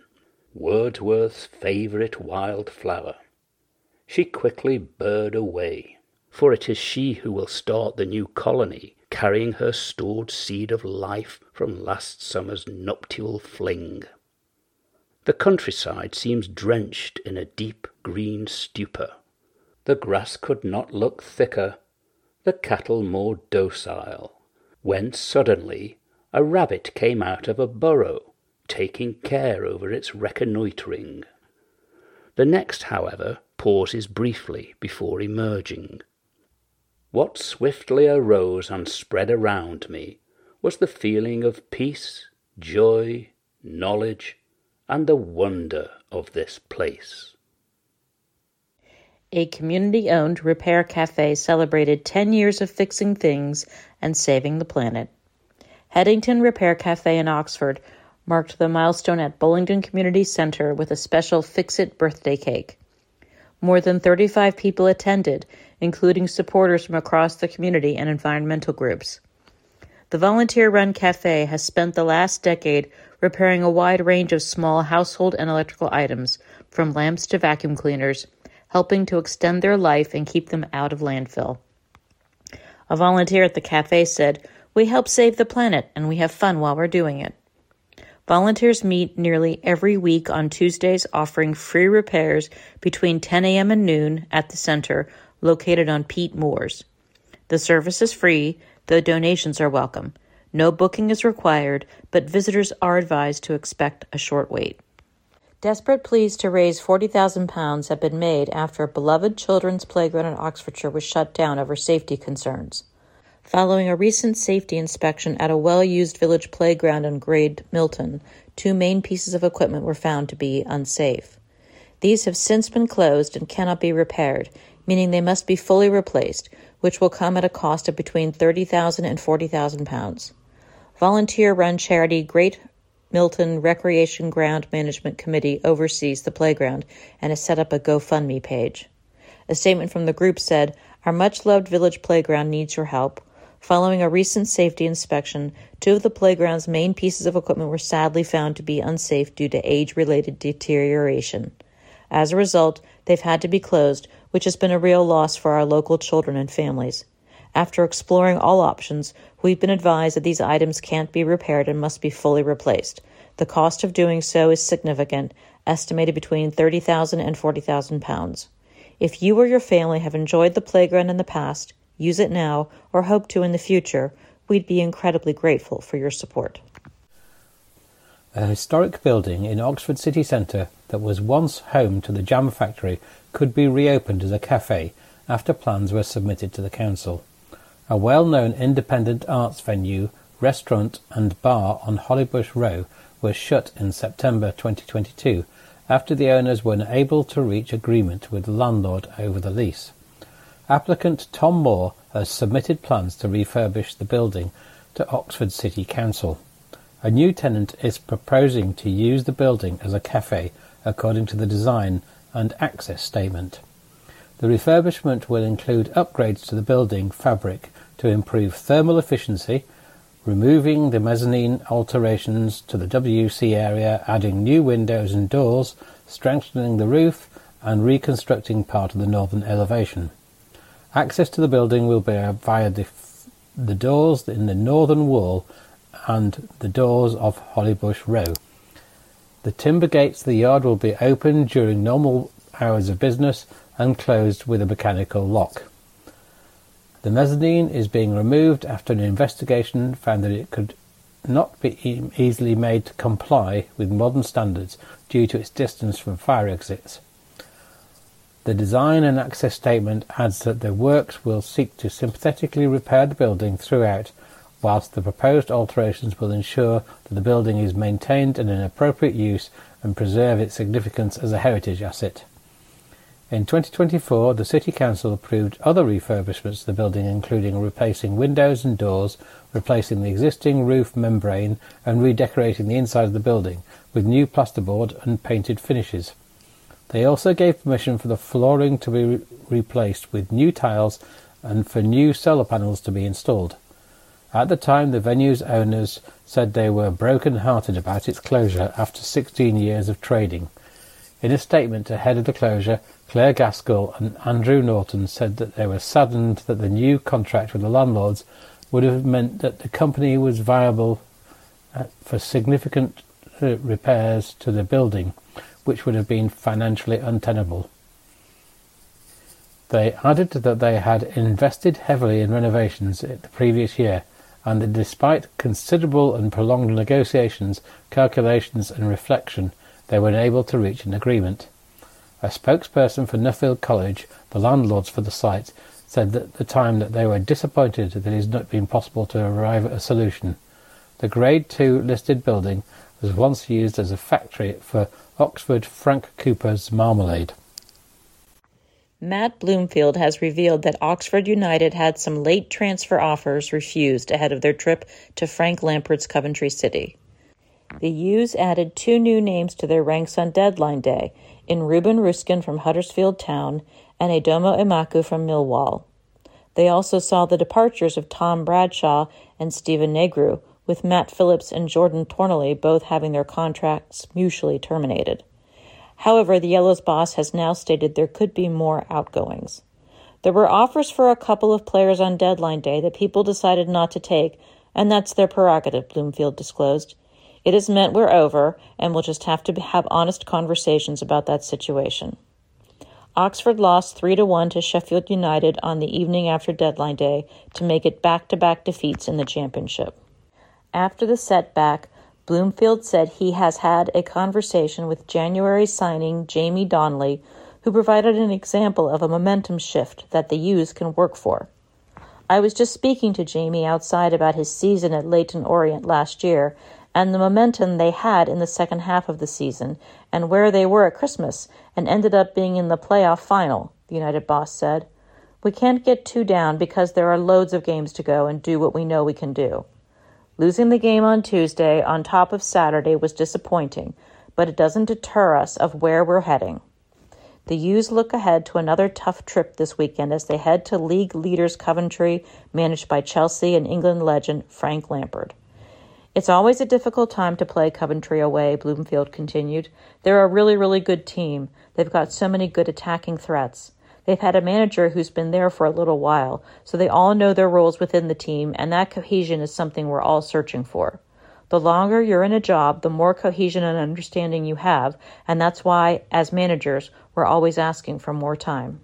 Wordsworth's favourite wild flower. She quickly burred away, for it is she who will start the new colony, carrying her stored seed of life from last summer's nuptial fling. The countryside seems drenched in a deep green stupor. The grass could not look thicker, the cattle more docile, when suddenly a rabbit came out of a burrow, taking care over its reconnoitring. The next, however, pauses briefly before emerging. What swiftly arose and spread around me was the feeling of peace, joy, knowledge, and the wonder of this place. A community-owned repair cafe celebrated ten years of fixing things and saving the planet. Headington Repair Cafe in Oxford marked the milestone at Bullingdon Community Centre with a special Fix-It birthday cake. More than thirty-five people attended, including supporters from across the community and environmental groups. The volunteer-run cafe has spent the last decade repairing a wide range of small household and electrical items, from lamps to vacuum cleaners, helping to extend their life and keep them out of landfill. A volunteer at the cafe said, "We help save the planet, and we have fun while we're doing it." Volunteers meet nearly every week on Tuesdays, offering free repairs between ten a.m. and noon at the center, located on Pete Moores. The service is free, though donations are welcome. No booking is required, but visitors are advised to expect a short wait. Desperate pleas to raise forty thousand pounds have been made after a beloved children's playground in Oxfordshire was shut down over safety concerns. Following a recent safety inspection at a well-used village playground in Grade Milton, two main pieces of equipment were found to be unsafe. These have since been closed and cannot be repaired, meaning they must be fully replaced, which will come at a cost of between thirty thousand and forty thousand pounds. Volunteer-run charity Great Milton Recreation Ground Management Committee oversees the playground and has set up a GoFundMe page. A statement from the group said, "Our much-loved village playground needs your help. Following a recent safety inspection, two of the playground's main pieces of equipment were sadly found to be unsafe due to age-related deterioration. As a result, they've had to be closed, which has been a real loss for our local children and families. After exploring all options, we've been advised that these items can't be repaired and must be fully replaced. The cost of doing so is significant, estimated between thirty thousand and forty thousand pounds. If you or your family have enjoyed the playground in the past, use it now, or hope to in the future, we'd be incredibly grateful for your support." A historic building in Oxford city centre that was once home to the jam factory could be reopened as a cafe after plans were submitted to the council. A well-known independent arts venue, restaurant and bar on Hollybush Row was shut in September twenty twenty-two after the owners were unable to reach agreement with the landlord over the lease. Applicant Tom Moore has submitted plans to refurbish the building to Oxford City Council. A new tenant is proposing to use the building as a cafe according to the design and access statement. The refurbishment will include upgrades to the building fabric to improve thermal efficiency, removing the mezzanine, alterations to the W C area, adding new windows and doors, strengthening the roof, and reconstructing part of the northern elevation. Access to the building will be via the, the doors in the northern wall and the doors of Hollybush Row. The timber gates of the yard will be open during normal hours of business and closed with a mechanical lock. The mezzanine is being removed after an investigation found that it could not be e- easily made to comply with modern standards due to its distance from fire exits. The design and access statement adds that the works will seek to sympathetically repair the building throughout, whilst the proposed alterations will ensure that the building is maintained in an appropriate use and preserve its significance as a heritage asset. In twenty twenty-four, the City Council approved other refurbishments to the building, including replacing windows and doors, replacing the existing roof membrane, and redecorating the inside of the building with new plasterboard and painted finishes. They also gave permission for the flooring to be re- replaced with new tiles and for new solar panels to be installed. At the time, the venue's owners said they were broken-hearted about its closure after sixteen years of trading. In a statement ahead of the closure, Claire Gaskell and Andrew Norton said that they were saddened that the new contract with the landlords would have meant that the company was viable uh, for significant uh, repairs to the building, which would have been financially untenable. They added that they had invested heavily in renovations the previous year, and that despite considerable and prolonged negotiations, calculations and reflection, they were unable to reach an agreement. A spokesperson for Nuffield College, the landlords for the site, said at the time that they were disappointed that it has not been possible to arrive at a solution. The Grade two listed building was once used as a factory for Oxford Frank Cooper's marmalade. Matt Bloomfield has revealed that Oxford United had some late transfer offers refused ahead of their trip to Frank Lampard's Coventry City. The U's added two new names to their ranks on deadline day, in Ruben Ruskin from Huddersfield Town and Edomo Emaku from Millwall. They also saw the departures of Tom Bradshaw and Stephen Negru, with Matt Phillips and Jordan Tornley both having their contracts mutually terminated. However, the Yellows boss has now stated there could be more outgoings. There were offers for a couple of players on deadline day that people decided not to take, and that's their prerogative, Bloomfield disclosed. It has meant we're over, and we'll just have to have honest conversations about that situation. Oxford lost three to one to Sheffield United on the evening after deadline day to make it back-to-back defeats in the championship. After the setback, Bloomfield said he has had a conversation with January signing Jamie Donnelly, who provided an example of a momentum shift that the U's can work for. I was just speaking to Jamie outside about his season at Leyton Orient last year and the momentum they had in the second half of the season and where they were at Christmas and ended up being in the playoff final, the United boss said. We can't get too down because there are loads of games to go and do what we know we can do. Losing the game on Tuesday on top of Saturday was disappointing, but it doesn't deter us of where we're heading. The U's look ahead to another tough trip this weekend as they head to league leaders Coventry, managed by Chelsea and England legend Frank Lampard. It's always a difficult time to play Coventry away, Bloomfield continued. They're a really, really good team. They've got so many good attacking threats. They've had a manager who's been there for a little while, so they all know their roles within the team, and that cohesion is something we're all searching for. The longer you're in a job, the more cohesion and understanding you have, and that's why, as managers, we're always asking for more time.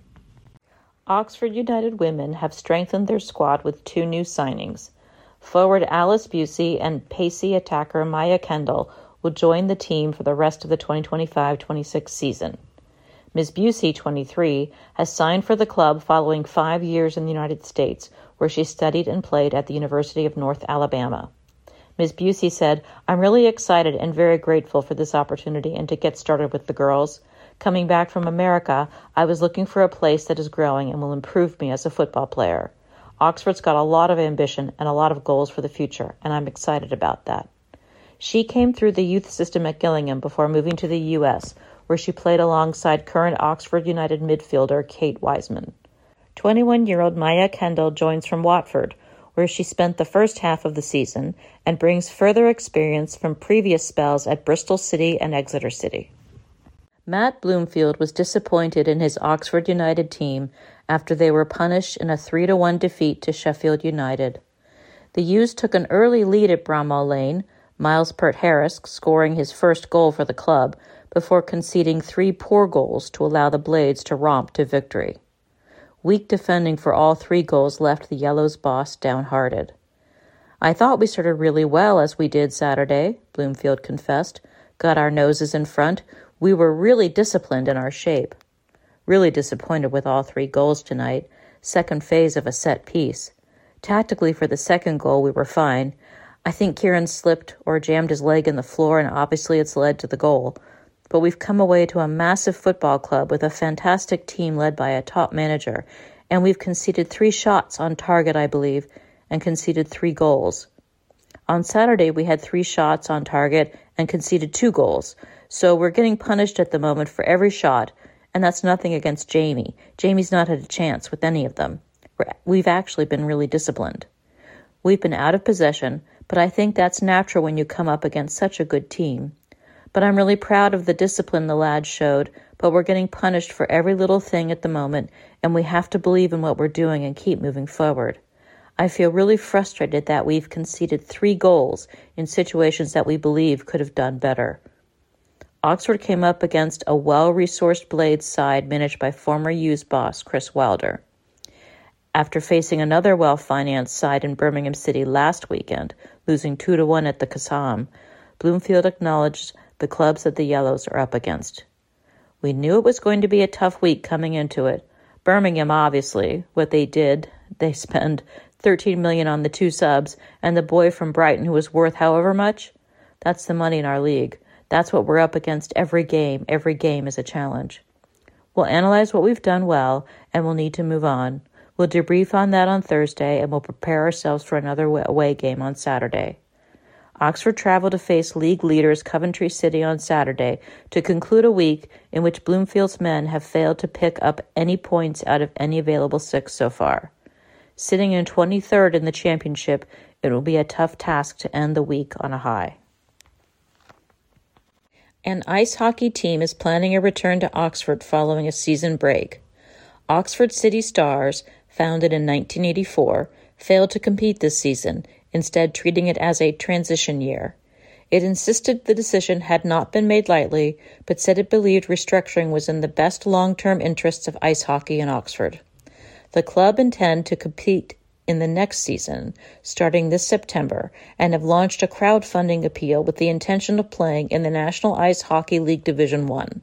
Oxford United women have strengthened their squad with two new signings. Forward Alice Busey and pacey attacker Maya Kendall will join the team for the rest of the twenty twenty-five twenty-six season. Miz Busey, twenty-three, has signed for the club following five years in the United States, where she studied and played at the University of North Alabama. Miz Busey said, I'm really excited and very grateful for this opportunity and to get started with the girls. Coming back from America, I was looking for a place that is growing and will improve me as a football player. Oxford's got a lot of ambition and a lot of goals for the future, and I'm excited about that. She came through the youth system at Gillingham before moving to the U S, where she played alongside current Oxford United midfielder Kate Wiseman. twenty-one-year-old Maya Kendall joins from Watford, where she spent the first half of the season and brings further experience from previous spells at Bristol City and Exeter City. Matt Bloomfield was disappointed in his Oxford United team after they were punished in a three to one defeat to Sheffield United. The U's took an early lead at Bramall Lane, Miles Peart-Harris scoring his first goal for the club, before conceding three poor goals to allow the Blades to romp to victory. Weak defending for all three goals left the Yellows boss downhearted. I thought we started really well as we did Saturday, Bloomfield confessed. Got our noses in front. We were really disciplined in our shape. Really disappointed with all three goals tonight. Second phase of a set piece. Tactically for the second goal we were fine. I think Kieran slipped or jammed his leg in the floor and obviously it's led to the goal. But we've come away to a massive football club with a fantastic team led by a top manager, and we've conceded three shots on target, I believe, and conceded three goals. On Saturday, we had three shots on target and conceded two goals, so we're getting punished at the moment for every shot, and that's nothing against Jamie. Jamie's not had a chance with any of them. We're, we've actually been really disciplined. We've been out of possession, but I think that's natural when you come up against such a good team. But I'm really proud of the discipline the lads showed, but we're getting punished for every little thing at the moment, and we have to believe in what we're doing and keep moving forward. I feel really frustrated that we've conceded three goals in situations that we believe could have done better. Oxford came up against a well-resourced Blades side managed by former U's boss Chris Wilder. After facing another well-financed side in Birmingham City last weekend, losing two to one at the Kassam, Bloomfield acknowledged the clubs that the Yellows are up against. We knew it was going to be a tough week coming into it. Birmingham, obviously, what they did, they spend thirteen million dollars on the two subs, and the boy from Brighton who was worth however much, that's the money in our league. That's what we're up against every game. Every game is a challenge. We'll analyze what we've done well, and we'll need to move on. We'll debrief on that on Thursday, and we'll prepare ourselves for another away game on Saturday. Oxford traveled to face league leaders Coventry City on Saturday to conclude a week in which Bloomfield's men have failed to pick up any points out of any available six so far. Sitting in twenty-third in the championship, it will be a tough task to end the week on a high. An ice hockey team is planning a return to Oxford following a season break. Oxford City Stars, founded in nineteen eighty-four, failed to compete this season, instead treating it as a transition year. It insisted the decision had not been made lightly, but said it believed restructuring was in the best long-term interests of ice hockey in Oxford. The club intend to compete in the next season, starting this September, and have launched a crowdfunding appeal with the intention of playing in the National Ice Hockey League Division One.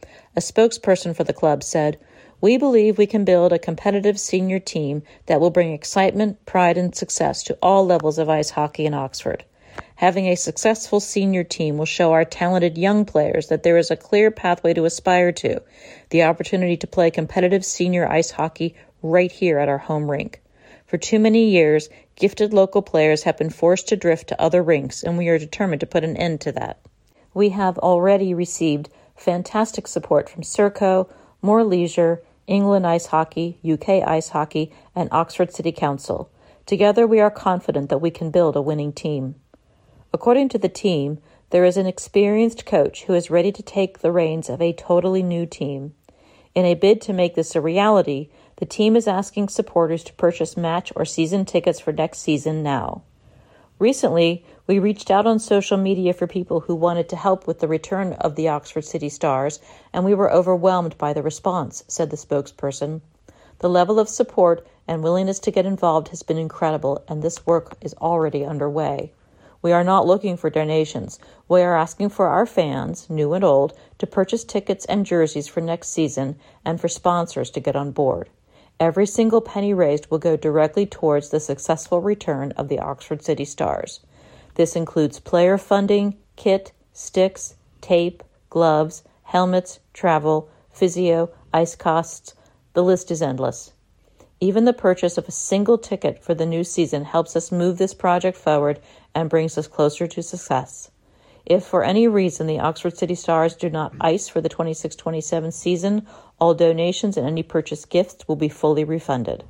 A spokesperson for the club said, "We believe we can build a competitive senior team that will bring excitement, pride, and success to all levels of ice hockey in Oxford. Having a successful senior team will show our talented young players that there is a clear pathway to aspire to, the opportunity to play competitive senior ice hockey right here at our home rink. For too many years, gifted local players have been forced to drift to other rinks, and we are determined to put an end to that. We have already received fantastic support from Serco, More Leisure, England Ice Hockey, U K Ice Hockey, and Oxford City Council. Together we are confident that we can build a winning team." According to the team, there is an experienced coach who is ready to take the reins of a totally new team. In a bid to make this a reality, the team is asking supporters to purchase match or season tickets for next season now. Recently, we reached out on social media for people who wanted to help with the return of the Oxford City Stars, and we were overwhelmed by the response, said the spokesperson. The level of support and willingness to get involved has been incredible, and this work is already underway. We are not looking for donations. We are asking for our fans, new and old, to purchase tickets and jerseys for next season and for sponsors to get on board. Every single penny raised will go directly towards the successful return of the Oxford City Stars. This includes player funding, kit, sticks, tape, gloves, helmets, travel, physio, ice costs. The list is endless. Even the purchase of a single ticket for the new season helps us move this project forward and brings us closer to success. If for any reason the Oxford City Stars do not ice for the twenty-six twenty-seven season, all donations and any purchased gifts will be fully refunded.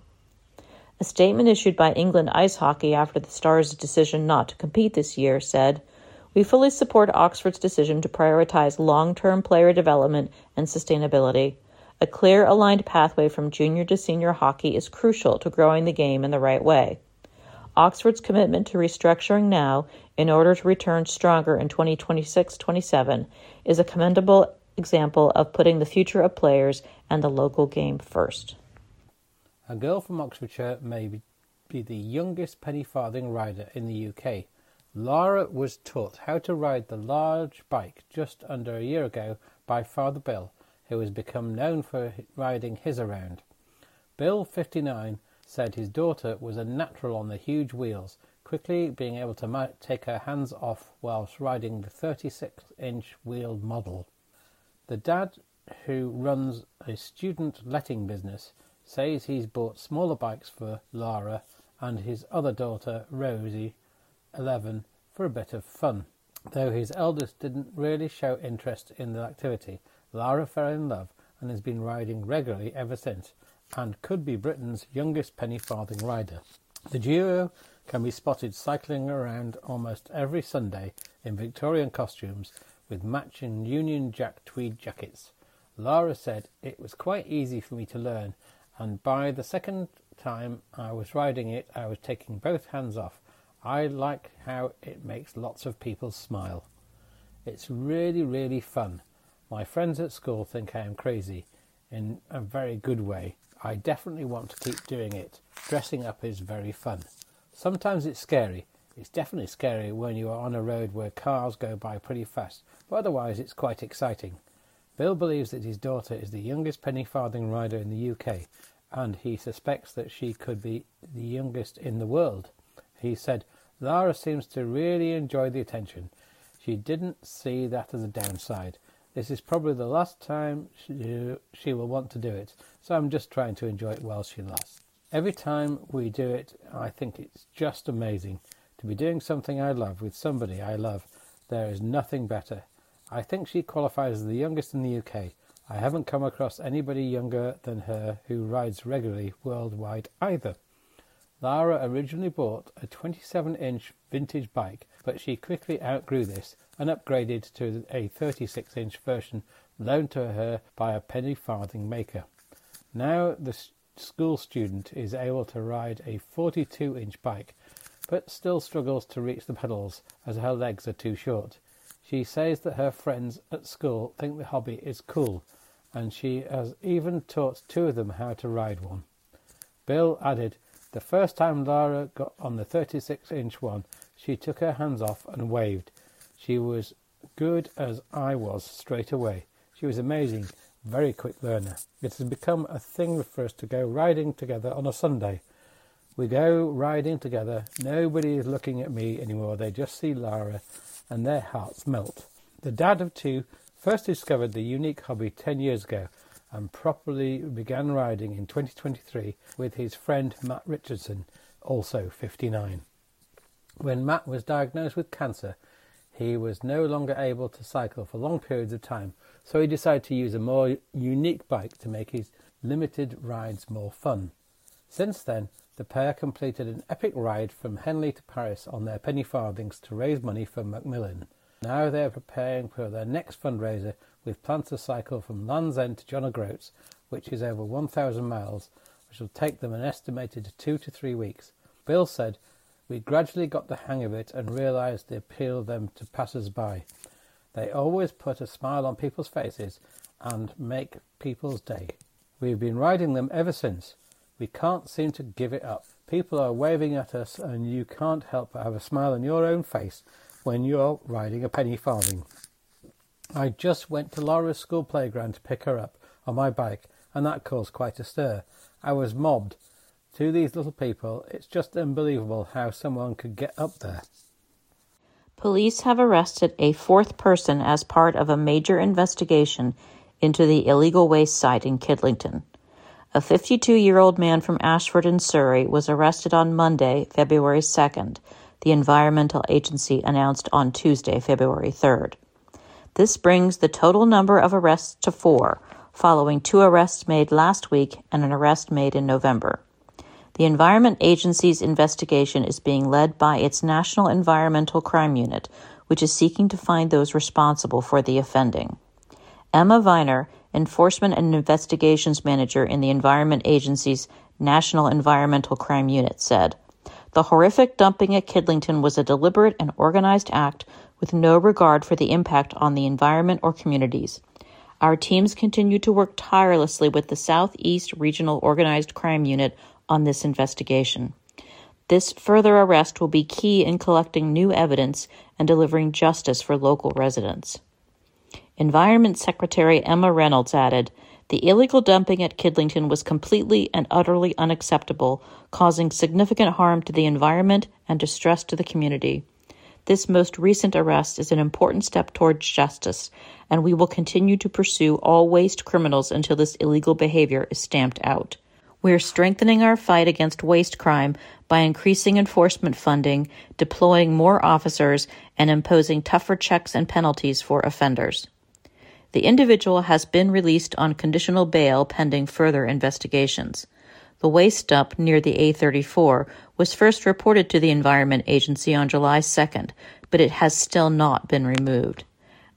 A statement issued by England Ice Hockey after the Stars' decision not to compete this year said, "We fully support Oxford's decision to prioritize long-term player development and sustainability. A clear, aligned pathway from junior to senior hockey is crucial to growing the game in the right way. Oxford's commitment to restructuring now in order to return stronger in twenty twenty-six twenty-seven is a commendable example of putting the future of players and the local game first." A girl from Oxfordshire may be the youngest penny farthing rider in the U K. Lara was taught how to ride the large bike just under a year ago by Father Bill, who has become known for riding his around. Bill, fifty-nine, said his daughter was a natural on the huge wheels, quickly being able to ma- take her hands off whilst riding the thirty-six inch wheeled model. The dad, who runs a student letting business, says he's bought smaller bikes for Lara and his other daughter, Rosie, eleven, for a bit of fun. Though his eldest didn't really show interest in the activity, Lara fell in love and has been riding regularly ever since, and could be Britain's youngest penny farthing rider. The duo can be spotted cycling around almost every Sunday in Victorian costumes, with matching Union Jack tweed jackets. Lara said it was quite easy for me to learn, and by the second time I was riding it, I was taking both hands off. I like how it makes lots of people smile. It's really, really fun. My friends at school think I am crazy, in a very good way. I definitely want to keep doing it. Dressing up is very fun. Sometimes it's scary. It's definitely scary when you are on a road where cars go by pretty fast, but otherwise it's quite exciting. Bill believes that his daughter is the youngest penny farthing rider in the U K, and he suspects that she could be the youngest in the world. He said, Lara seems to really enjoy the attention. She didn't see that as a downside. This is probably the last time she, she will want to do it, so I'm just trying to enjoy it while she lasts. Every time we do it, I think it's just amazing. To be doing something I love with somebody I love, there is nothing better. I think she qualifies as the youngest in the U K. I haven't come across anybody younger than her who rides regularly worldwide either. Lara originally bought a twenty-seven inch vintage bike, but she quickly outgrew this and upgraded to a thirty-six inch version loaned to her by a penny farthing maker. Now the school student is able to ride a forty-two inch bike, but still struggles to reach the pedals as her legs are too short. She says that her friends at school think the hobby is cool, and she has even taught two of them how to ride one. Bill added, the first time Lara got on the thirty-six inch one, she took her hands off and waved. She was good as I was straight away. She was amazing, very quick learner. It has become a thing for us to go riding together on a Sunday. We go riding together, nobody is looking at me anymore, they just see Lara and their hearts melt. The dad of two first discovered the unique hobby ten years ago and properly began riding in twenty twenty-three with his friend Matt Richardson, also fifty-nine. When Matt was diagnosed with cancer, he was no longer able to cycle for long periods of time, so he decided to use a more unique bike to make his limited rides more fun. Since then, the pair completed an epic ride from Henley to Paris on their penny farthings to raise money for Macmillan. Now they are preparing for their next fundraiser with plans to cycle from Land's End to John O'Groats, which is over one thousand miles, which will take them an estimated two to three weeks. Bill said, we gradually got the hang of it and realised the appeal of them to passers-by. They always put a smile on people's faces and make people's day. We've been riding them ever since. We can't seem to give it up. People are waving at us and you can't help but have a smile on your own face when you're riding a penny farthing. I just went to Lara's school playground to pick her up on my bike, and that caused quite a stir. I was mobbed. To these little people, it's just unbelievable how someone could get up there. Police have arrested a fourth person as part of a major investigation into the illegal waste site in Kidlington. A fifty-two-year-old man from Ashford in Surrey was arrested on Monday, February second, the Environmental Agency announced on Tuesday, February third. This brings the total number of arrests to four, following two arrests made last week and an arrest made in November. The Environment Agency's investigation is being led by its National Environmental Crime Unit, which is seeking to find those responsible for the offending. Emma Viner, Enforcement and Investigations Manager in the Environment Agency's National Environmental Crime Unit, said, the horrific dumping at Kidlington was a deliberate and organized act with no regard for the impact on the environment or communities. Our teams continue to work tirelessly with the Southeast Regional Organized Crime Unit on this investigation. This further arrest will be key in collecting new evidence and delivering justice for local residents. Environment Secretary Emma Reynolds added, the illegal dumping at Kidlington was completely and utterly unacceptable, causing significant harm to the environment and distress to the community. This most recent arrest is an important step towards justice, and we will continue to pursue all waste criminals until this illegal behavior is stamped out. We are strengthening our fight against waste crime by increasing enforcement funding, deploying more officers, and imposing tougher checks and penalties for offenders. The individual has been released on conditional bail pending further investigations. The waste dump near the A thirty-four was first reported to the Environment Agency on July second, but it has still not been removed.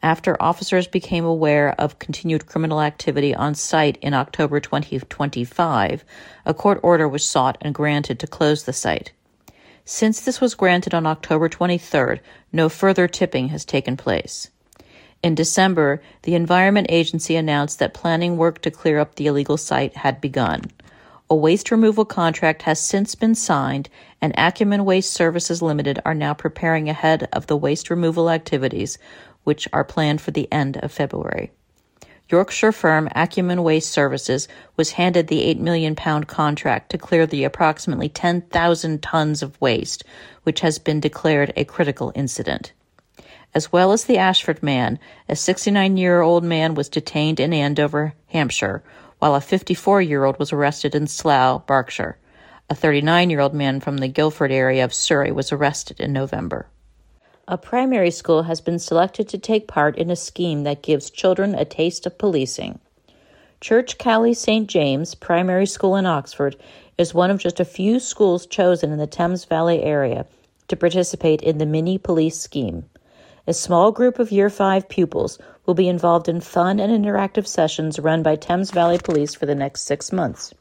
after officers became aware of continued criminal activity on site in October twenty twenty-five, a court order was sought and granted to close the site. Since this was granted on October twenty-third, no further tipping has taken place. In December, the Environment Agency announced that planning work to clear up the illegal site had begun. A waste removal contract has since been signed, and Acumen Waste Services Limited are now preparing ahead of the waste removal activities, which are planned for the end of February. Yorkshire firm Acumen Waste Services was handed the eight million pound contract to clear the approximately ten thousand tons of waste, which has been declared a critical incident. As well as the Ashford man, a sixty-nine-year-old man was detained in Andover, Hampshire, while a fifty-four-year-old was arrested in Slough, Berkshire. A thirty-nine-year-old man from the Guildford area of Surrey was arrested in November. A primary school has been selected to take part in a scheme that gives children a taste of policing. Church Cowley Saint James Primary School in Oxford is one of just a few schools chosen in the Thames Valley area to participate in the mini police scheme. A small group of Year five pupils will be involved in fun and interactive sessions run by Thames Valley Police for the next six months.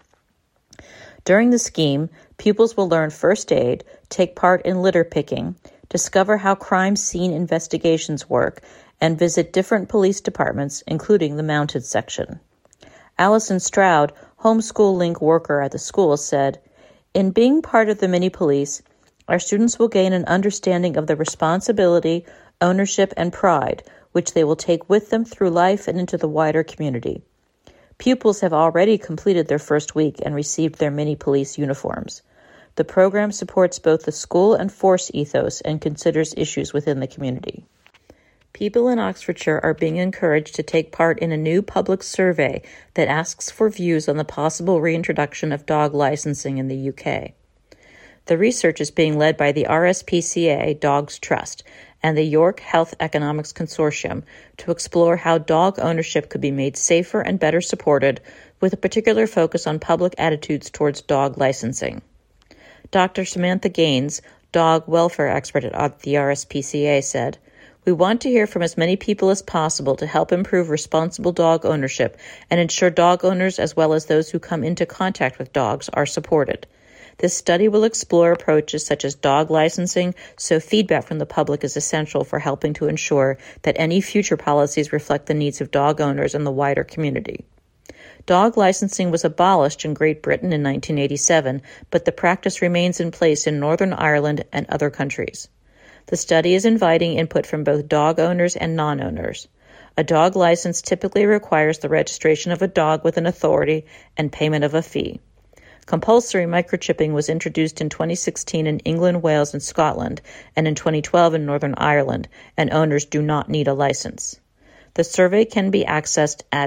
During the scheme, pupils will learn first aid, take part in litter picking, discover how crime scene investigations work, and visit different police departments, including the mounted section. Alison Stroud, homeschool link worker at the school, said, "In being part of the mini police, our students will gain an understanding of the responsibility, ownership, and pride, which they will take with them through life and into the wider community." Pupils have already completed their first week and received their mini police uniforms. The program supports both the school and force ethos and considers issues within the community. People in Oxfordshire are being encouraged to take part in a new public survey that asks for views on the possible reintroduction of dog licensing in the U K. The research is being led by the R S P C A Dogs Trust and the York Health Economics Consortium to explore how dog ownership could be made safer and better supported, with a particular focus on public attitudes towards dog licensing. Doctor Samantha Gaines, dog welfare expert at the R S P C A, said, "We want to hear from as many people as possible to help improve responsible dog ownership and ensure dog owners as well as those who come into contact with dogs are supported. This study will explore approaches such as dog licensing, so feedback from the public is essential for helping to ensure that any future policies reflect the needs of dog owners and the wider community." Dog licensing was abolished in Great Britain in nineteen eighty-seven, but the practice remains in place in Northern Ireland and other countries. The study is inviting input from both dog owners and non-owners. A dog license typically requires the registration of a dog with an authority and payment of a fee. Compulsory microchipping was introduced in twenty sixteen in England, Wales, and Scotland, and in twenty twelve in Northern Ireland, and owners do not need a license. The survey can be accessed at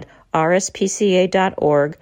rspca.org.uk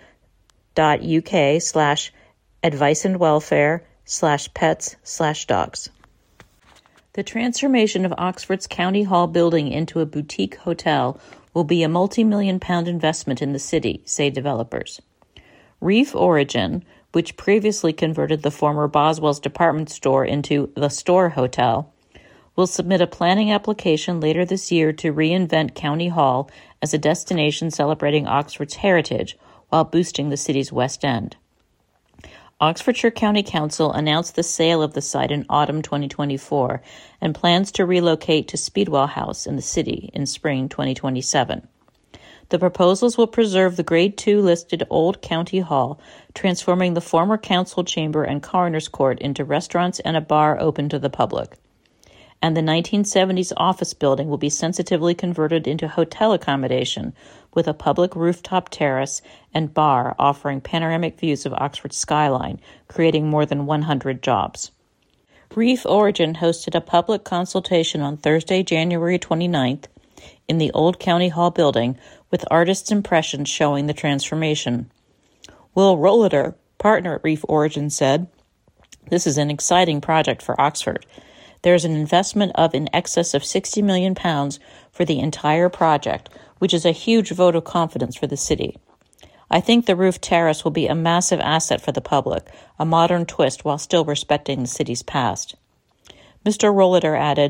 slash advice and welfare slash pets slash dogs. The transformation of Oxford's County Hall building into a boutique hotel will be a multi-million pound investment in the city, say developers. Reef Origin, which previously converted the former Boswell's department store into the Store Hotel, will submit a planning application later this year to reinvent County Hall as a destination celebrating Oxford's heritage while boosting the city's West End. Oxfordshire County Council announced the sale of the site in autumn twenty twenty-four and plans to relocate to Speedwell House in the city in spring twenty twenty-seven. The proposals will preserve the Grade two listed Old County Hall, transforming the former council chamber and coroner's court into restaurants and a bar open to the public. And the nineteen seventies office building will be sensitively converted into hotel accommodation with a public rooftop terrace and bar offering panoramic views of Oxford's skyline, creating more than one hundred jobs. Reef Origin hosted a public consultation on Thursday, January twenty-ninth, in the Old County Hall building with artists' impressions showing the transformation. Will Rolliter, partner at Reef Origin, said, "This is an exciting project for Oxford. There is an investment of in excess of sixty million pounds for the entire project, which is a huge vote of confidence for the city. I think the roof terrace will be a massive asset for the public, a modern twist while still respecting the city's past." Mister Rolliter added,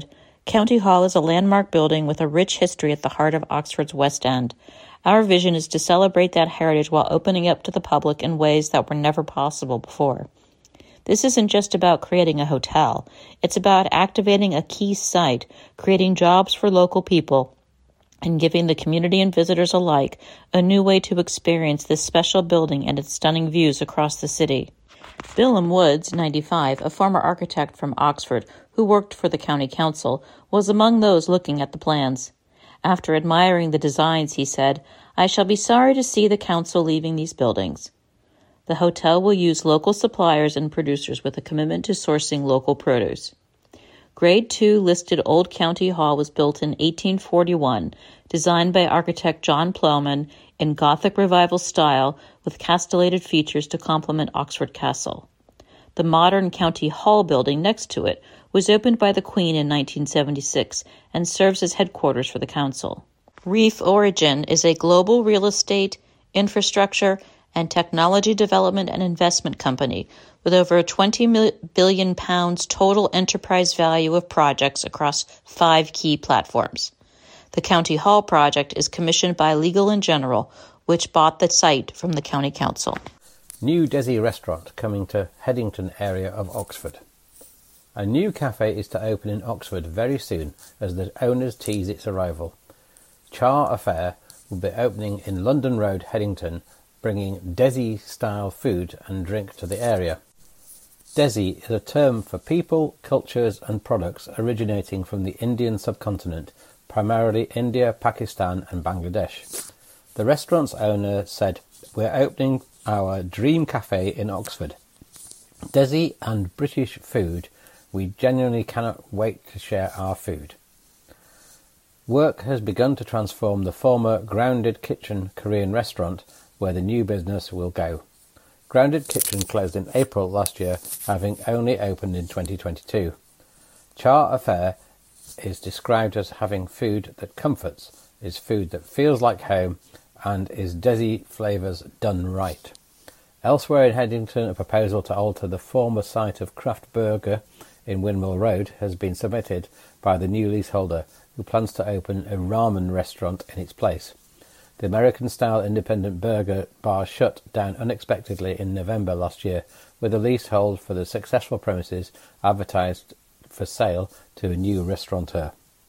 County Hall is a landmark building with a rich history at the heart of Oxford's West End. Our vision is to celebrate that heritage while opening up to the public in ways that were never possible before. This isn't just about creating a hotel. It's about activating a key site, creating jobs for local people, and giving the community and visitors alike a new way to experience this special building and its stunning views across the city. Billum Woods, ninety-five, a former architect from Oxford who worked for the county council, was among those looking at the plans. After admiring the designs, he said, "I shall be sorry to see the council leaving these buildings." The hotel will use local suppliers and producers with a commitment to sourcing local produce. Grade two listed Old County Hall was built in eighteen forty-one, designed by architect John Plowman in Gothic Revival style with castellated features to complement Oxford Castle. The modern County Hall building next to it was opened by the Queen in nineteen seventy-six and serves as headquarters for the council. Reef Origin is a global real estate, infrastructure, and technology development and investment company with over twenty billion pounds total enterprise value of projects across five key platforms. The County Hall project is commissioned by Legal and General, which bought the site from the County Council. New Desi restaurant coming to Headington area of Oxford. A new cafe is to open in Oxford very soon as the owners tease its arrival. Char Affair will be opening in London Road, Headington, bringing Desi-style food and drink to the area. Desi is a term for people, cultures and products originating from the Indian subcontinent, primarily India, Pakistan and Bangladesh. The restaurant's owner said, "We're opening our dream cafe in Oxford. Desi and British food, we genuinely cannot wait to share our food." Work has begun to transform the former Grounded Kitchen Korean restaurant where the new business will go. Grounded Kitchen closed in April last year, having only opened in twenty twenty-two. Char Affair is described as having food that comforts, is food that feels like home, and is Desi flavours done right. Elsewhere in Headington, a proposal to alter the former site of Kraft Burger in Windmill Road has been submitted by the new leaseholder, who plans to open a ramen restaurant in its place. The American-style independent burger bar shut down unexpectedly in November last year, with a leasehold for the successful premises advertised for sale to a new restaurateur.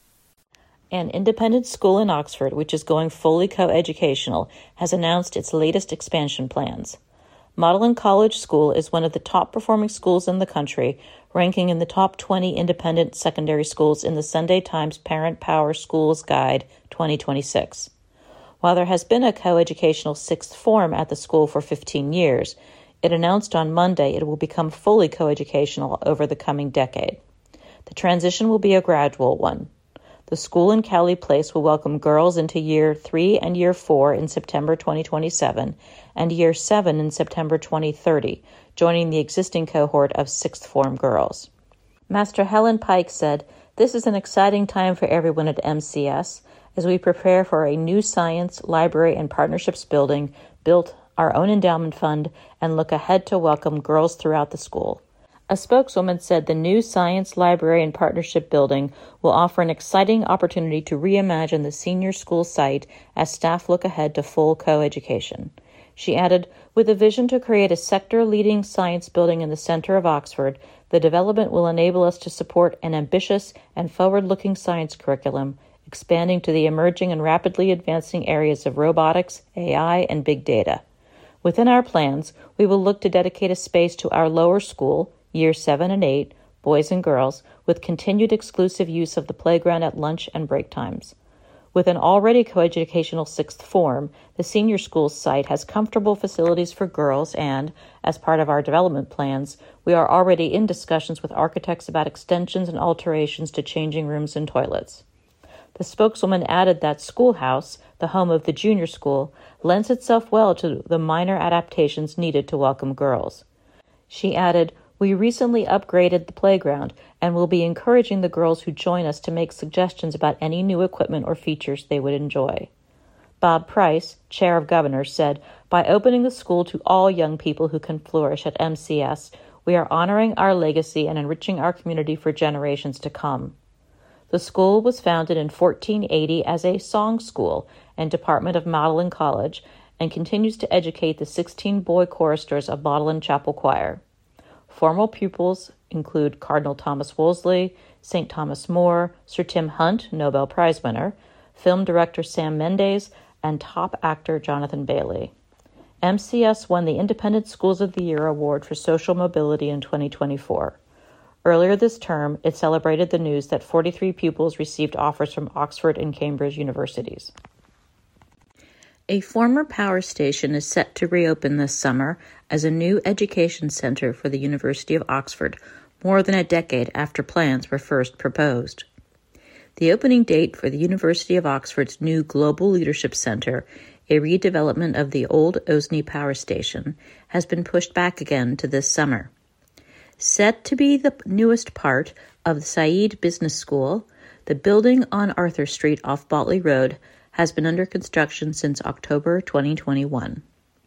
An independent school in Oxford, which is going fully co-educational, has announced its latest expansion plans. Magdalen College School is one of the top-performing schools in the country, ranking in the top twenty independent secondary schools in the Sunday Times Parent Power Schools Guide twenty twenty-six. While there has been a co-educational sixth form at the school for fifteen years, it announced on Monday it will become fully co-educational over the coming decade. The transition will be a gradual one. The school in Cowley Place will welcome girls into Year three and Year four in September twenty twenty-seven and Year seven in September twenty thirty, joining the existing cohort of sixth form girls. Master Helen Pike said, "This is an exciting time for everyone at M C S as we prepare for a new science, library, and partnerships building, built our own endowment fund, and look ahead to welcome girls throughout the school." A spokeswoman said the new Science, Library, and Partnership Building will offer an exciting opportunity to reimagine the senior school site as staff look ahead to full co-education. She added, "With a vision to create a sector-leading science building in the center of Oxford, the development will enable us to support an ambitious and forward-looking science curriculum, expanding to the emerging and rapidly advancing areas of robotics, A I, and big data. Within our plans, we will look to dedicate a space to our lower school, Year seven and eight, boys and girls, with continued exclusive use of the playground at lunch and break times. With an already coeducational sixth form, the senior school site has comfortable facilities for girls and, as part of our development plans, we are already in discussions with architects about extensions and alterations to changing rooms and toilets." The spokeswoman added that Schoolhouse, the home of the junior school, lends itself well to the minor adaptations needed to welcome girls. She added, "We recently upgraded the playground and will be encouraging the girls who join us to make suggestions about any new equipment or features they would enjoy." Bob Price, chair of governors, said, "By opening the school to all young people who can flourish at M C S, we are honoring our legacy and enriching our community for generations to come." The school was founded in fourteen eighty as a song school and Department of Magdalen College and continues to educate the sixteen boy choristers of Magdalen Chapel Choir. Formal pupils include Cardinal Thomas Wolsey, Saint Thomas More, Sir Tim Hunt, Nobel Prize winner, film director Sam Mendes, and top actor Jonathan Bailey. M C S won the Independent Schools of the Year Award for Social Mobility in twenty twenty-four. Earlier this term, it celebrated the news that forty-three pupils received offers from Oxford and Cambridge universities. A former power station is set to reopen this summer as a new education center for the University of Oxford, more than a decade after plans were first proposed. The opening date for the University of Oxford's new Global Leadership Center, a redevelopment of the old Osney Power Station, has been pushed back again to this summer. Set to be the newest part of the Said Business School, the building on Arthur Street off Botley Road has been under construction since October twenty twenty-one.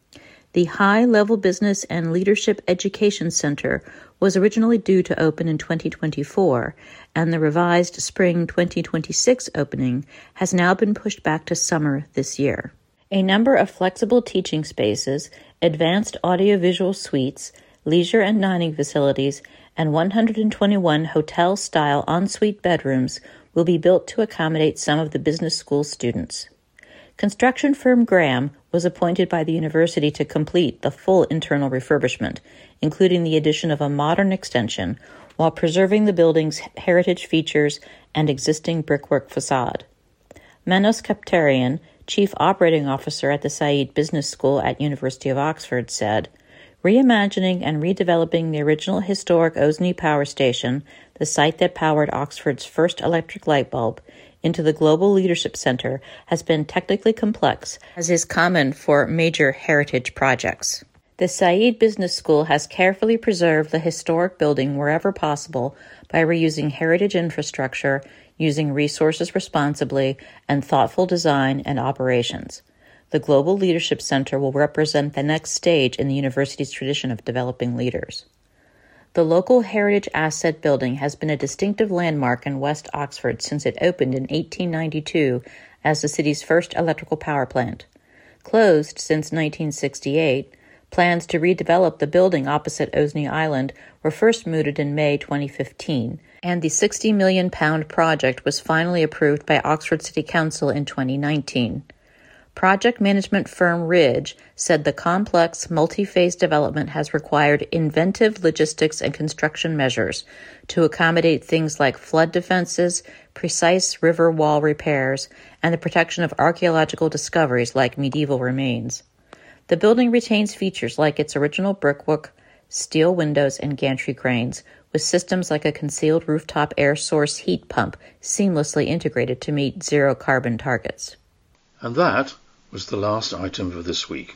The High Level Business and Leadership Education Center was originally due to open in twenty twenty-four, and the revised spring twenty twenty-six opening has now been pushed back to summer this year. A number of flexible teaching spaces, advanced audiovisual suites, leisure and dining facilities, and one hundred twenty-one hotel-style ensuite bedrooms will be built to accommodate some of the business school students. Construction firm Graham was appointed by the university to complete the full internal refurbishment, including the addition of a modern extension, while preserving the building's heritage features and existing brickwork facade. Manos Kaptarian, Chief Operating Officer at the Said Business School at University of Oxford, said, "Reimagining and redeveloping the original historic Osney Power Station, the site that powered Oxford's first electric light bulb, into the Global Leadership Center has been technically complex, as is common for major heritage projects. The Said Business School has carefully preserved the historic building wherever possible by reusing heritage infrastructure, using resources responsibly, and thoughtful design and operations. The Global Leadership Center will represent the next stage in the university's tradition of developing leaders." The local Heritage Asset Building has been a distinctive landmark in West Oxford since it opened in eighteen ninety-two as the city's first electrical power plant. Closed since nineteen sixty-eight, plans to redevelop the building opposite Osney Island were first mooted in May twenty fifteen, and the sixty million pound project was finally approved by Oxford City Council in twenty nineteen. Project management firm Ridge said the complex, multi-phase development has required inventive logistics and construction measures to accommodate things like flood defenses, precise river wall repairs, and the protection of archaeological discoveries like medieval remains. The building retains features like its original brickwork, steel windows, and gantry cranes, with systems like a concealed rooftop air source heat pump seamlessly integrated to meet zero-carbon targets. And that was the last item for this week.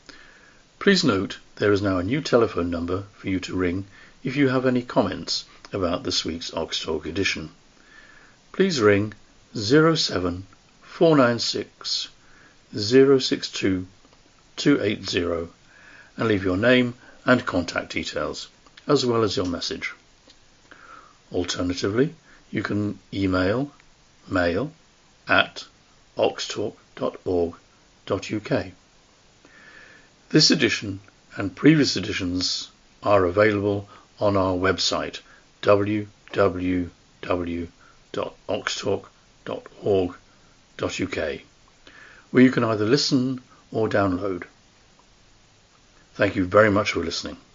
Please note there is now a new telephone number for you to ring if you have any comments about this week's Oxtalk edition. Please ring zero seven four nine six zero six two two eight zero and leave your name and contact details, as well as your message. Alternatively, you can email mail at oxtalk dot org dot U K. This edition and previous editions are available on our website w w w dot oxtalk dot org dot U K, where you can either listen or download. Thank you very much for listening.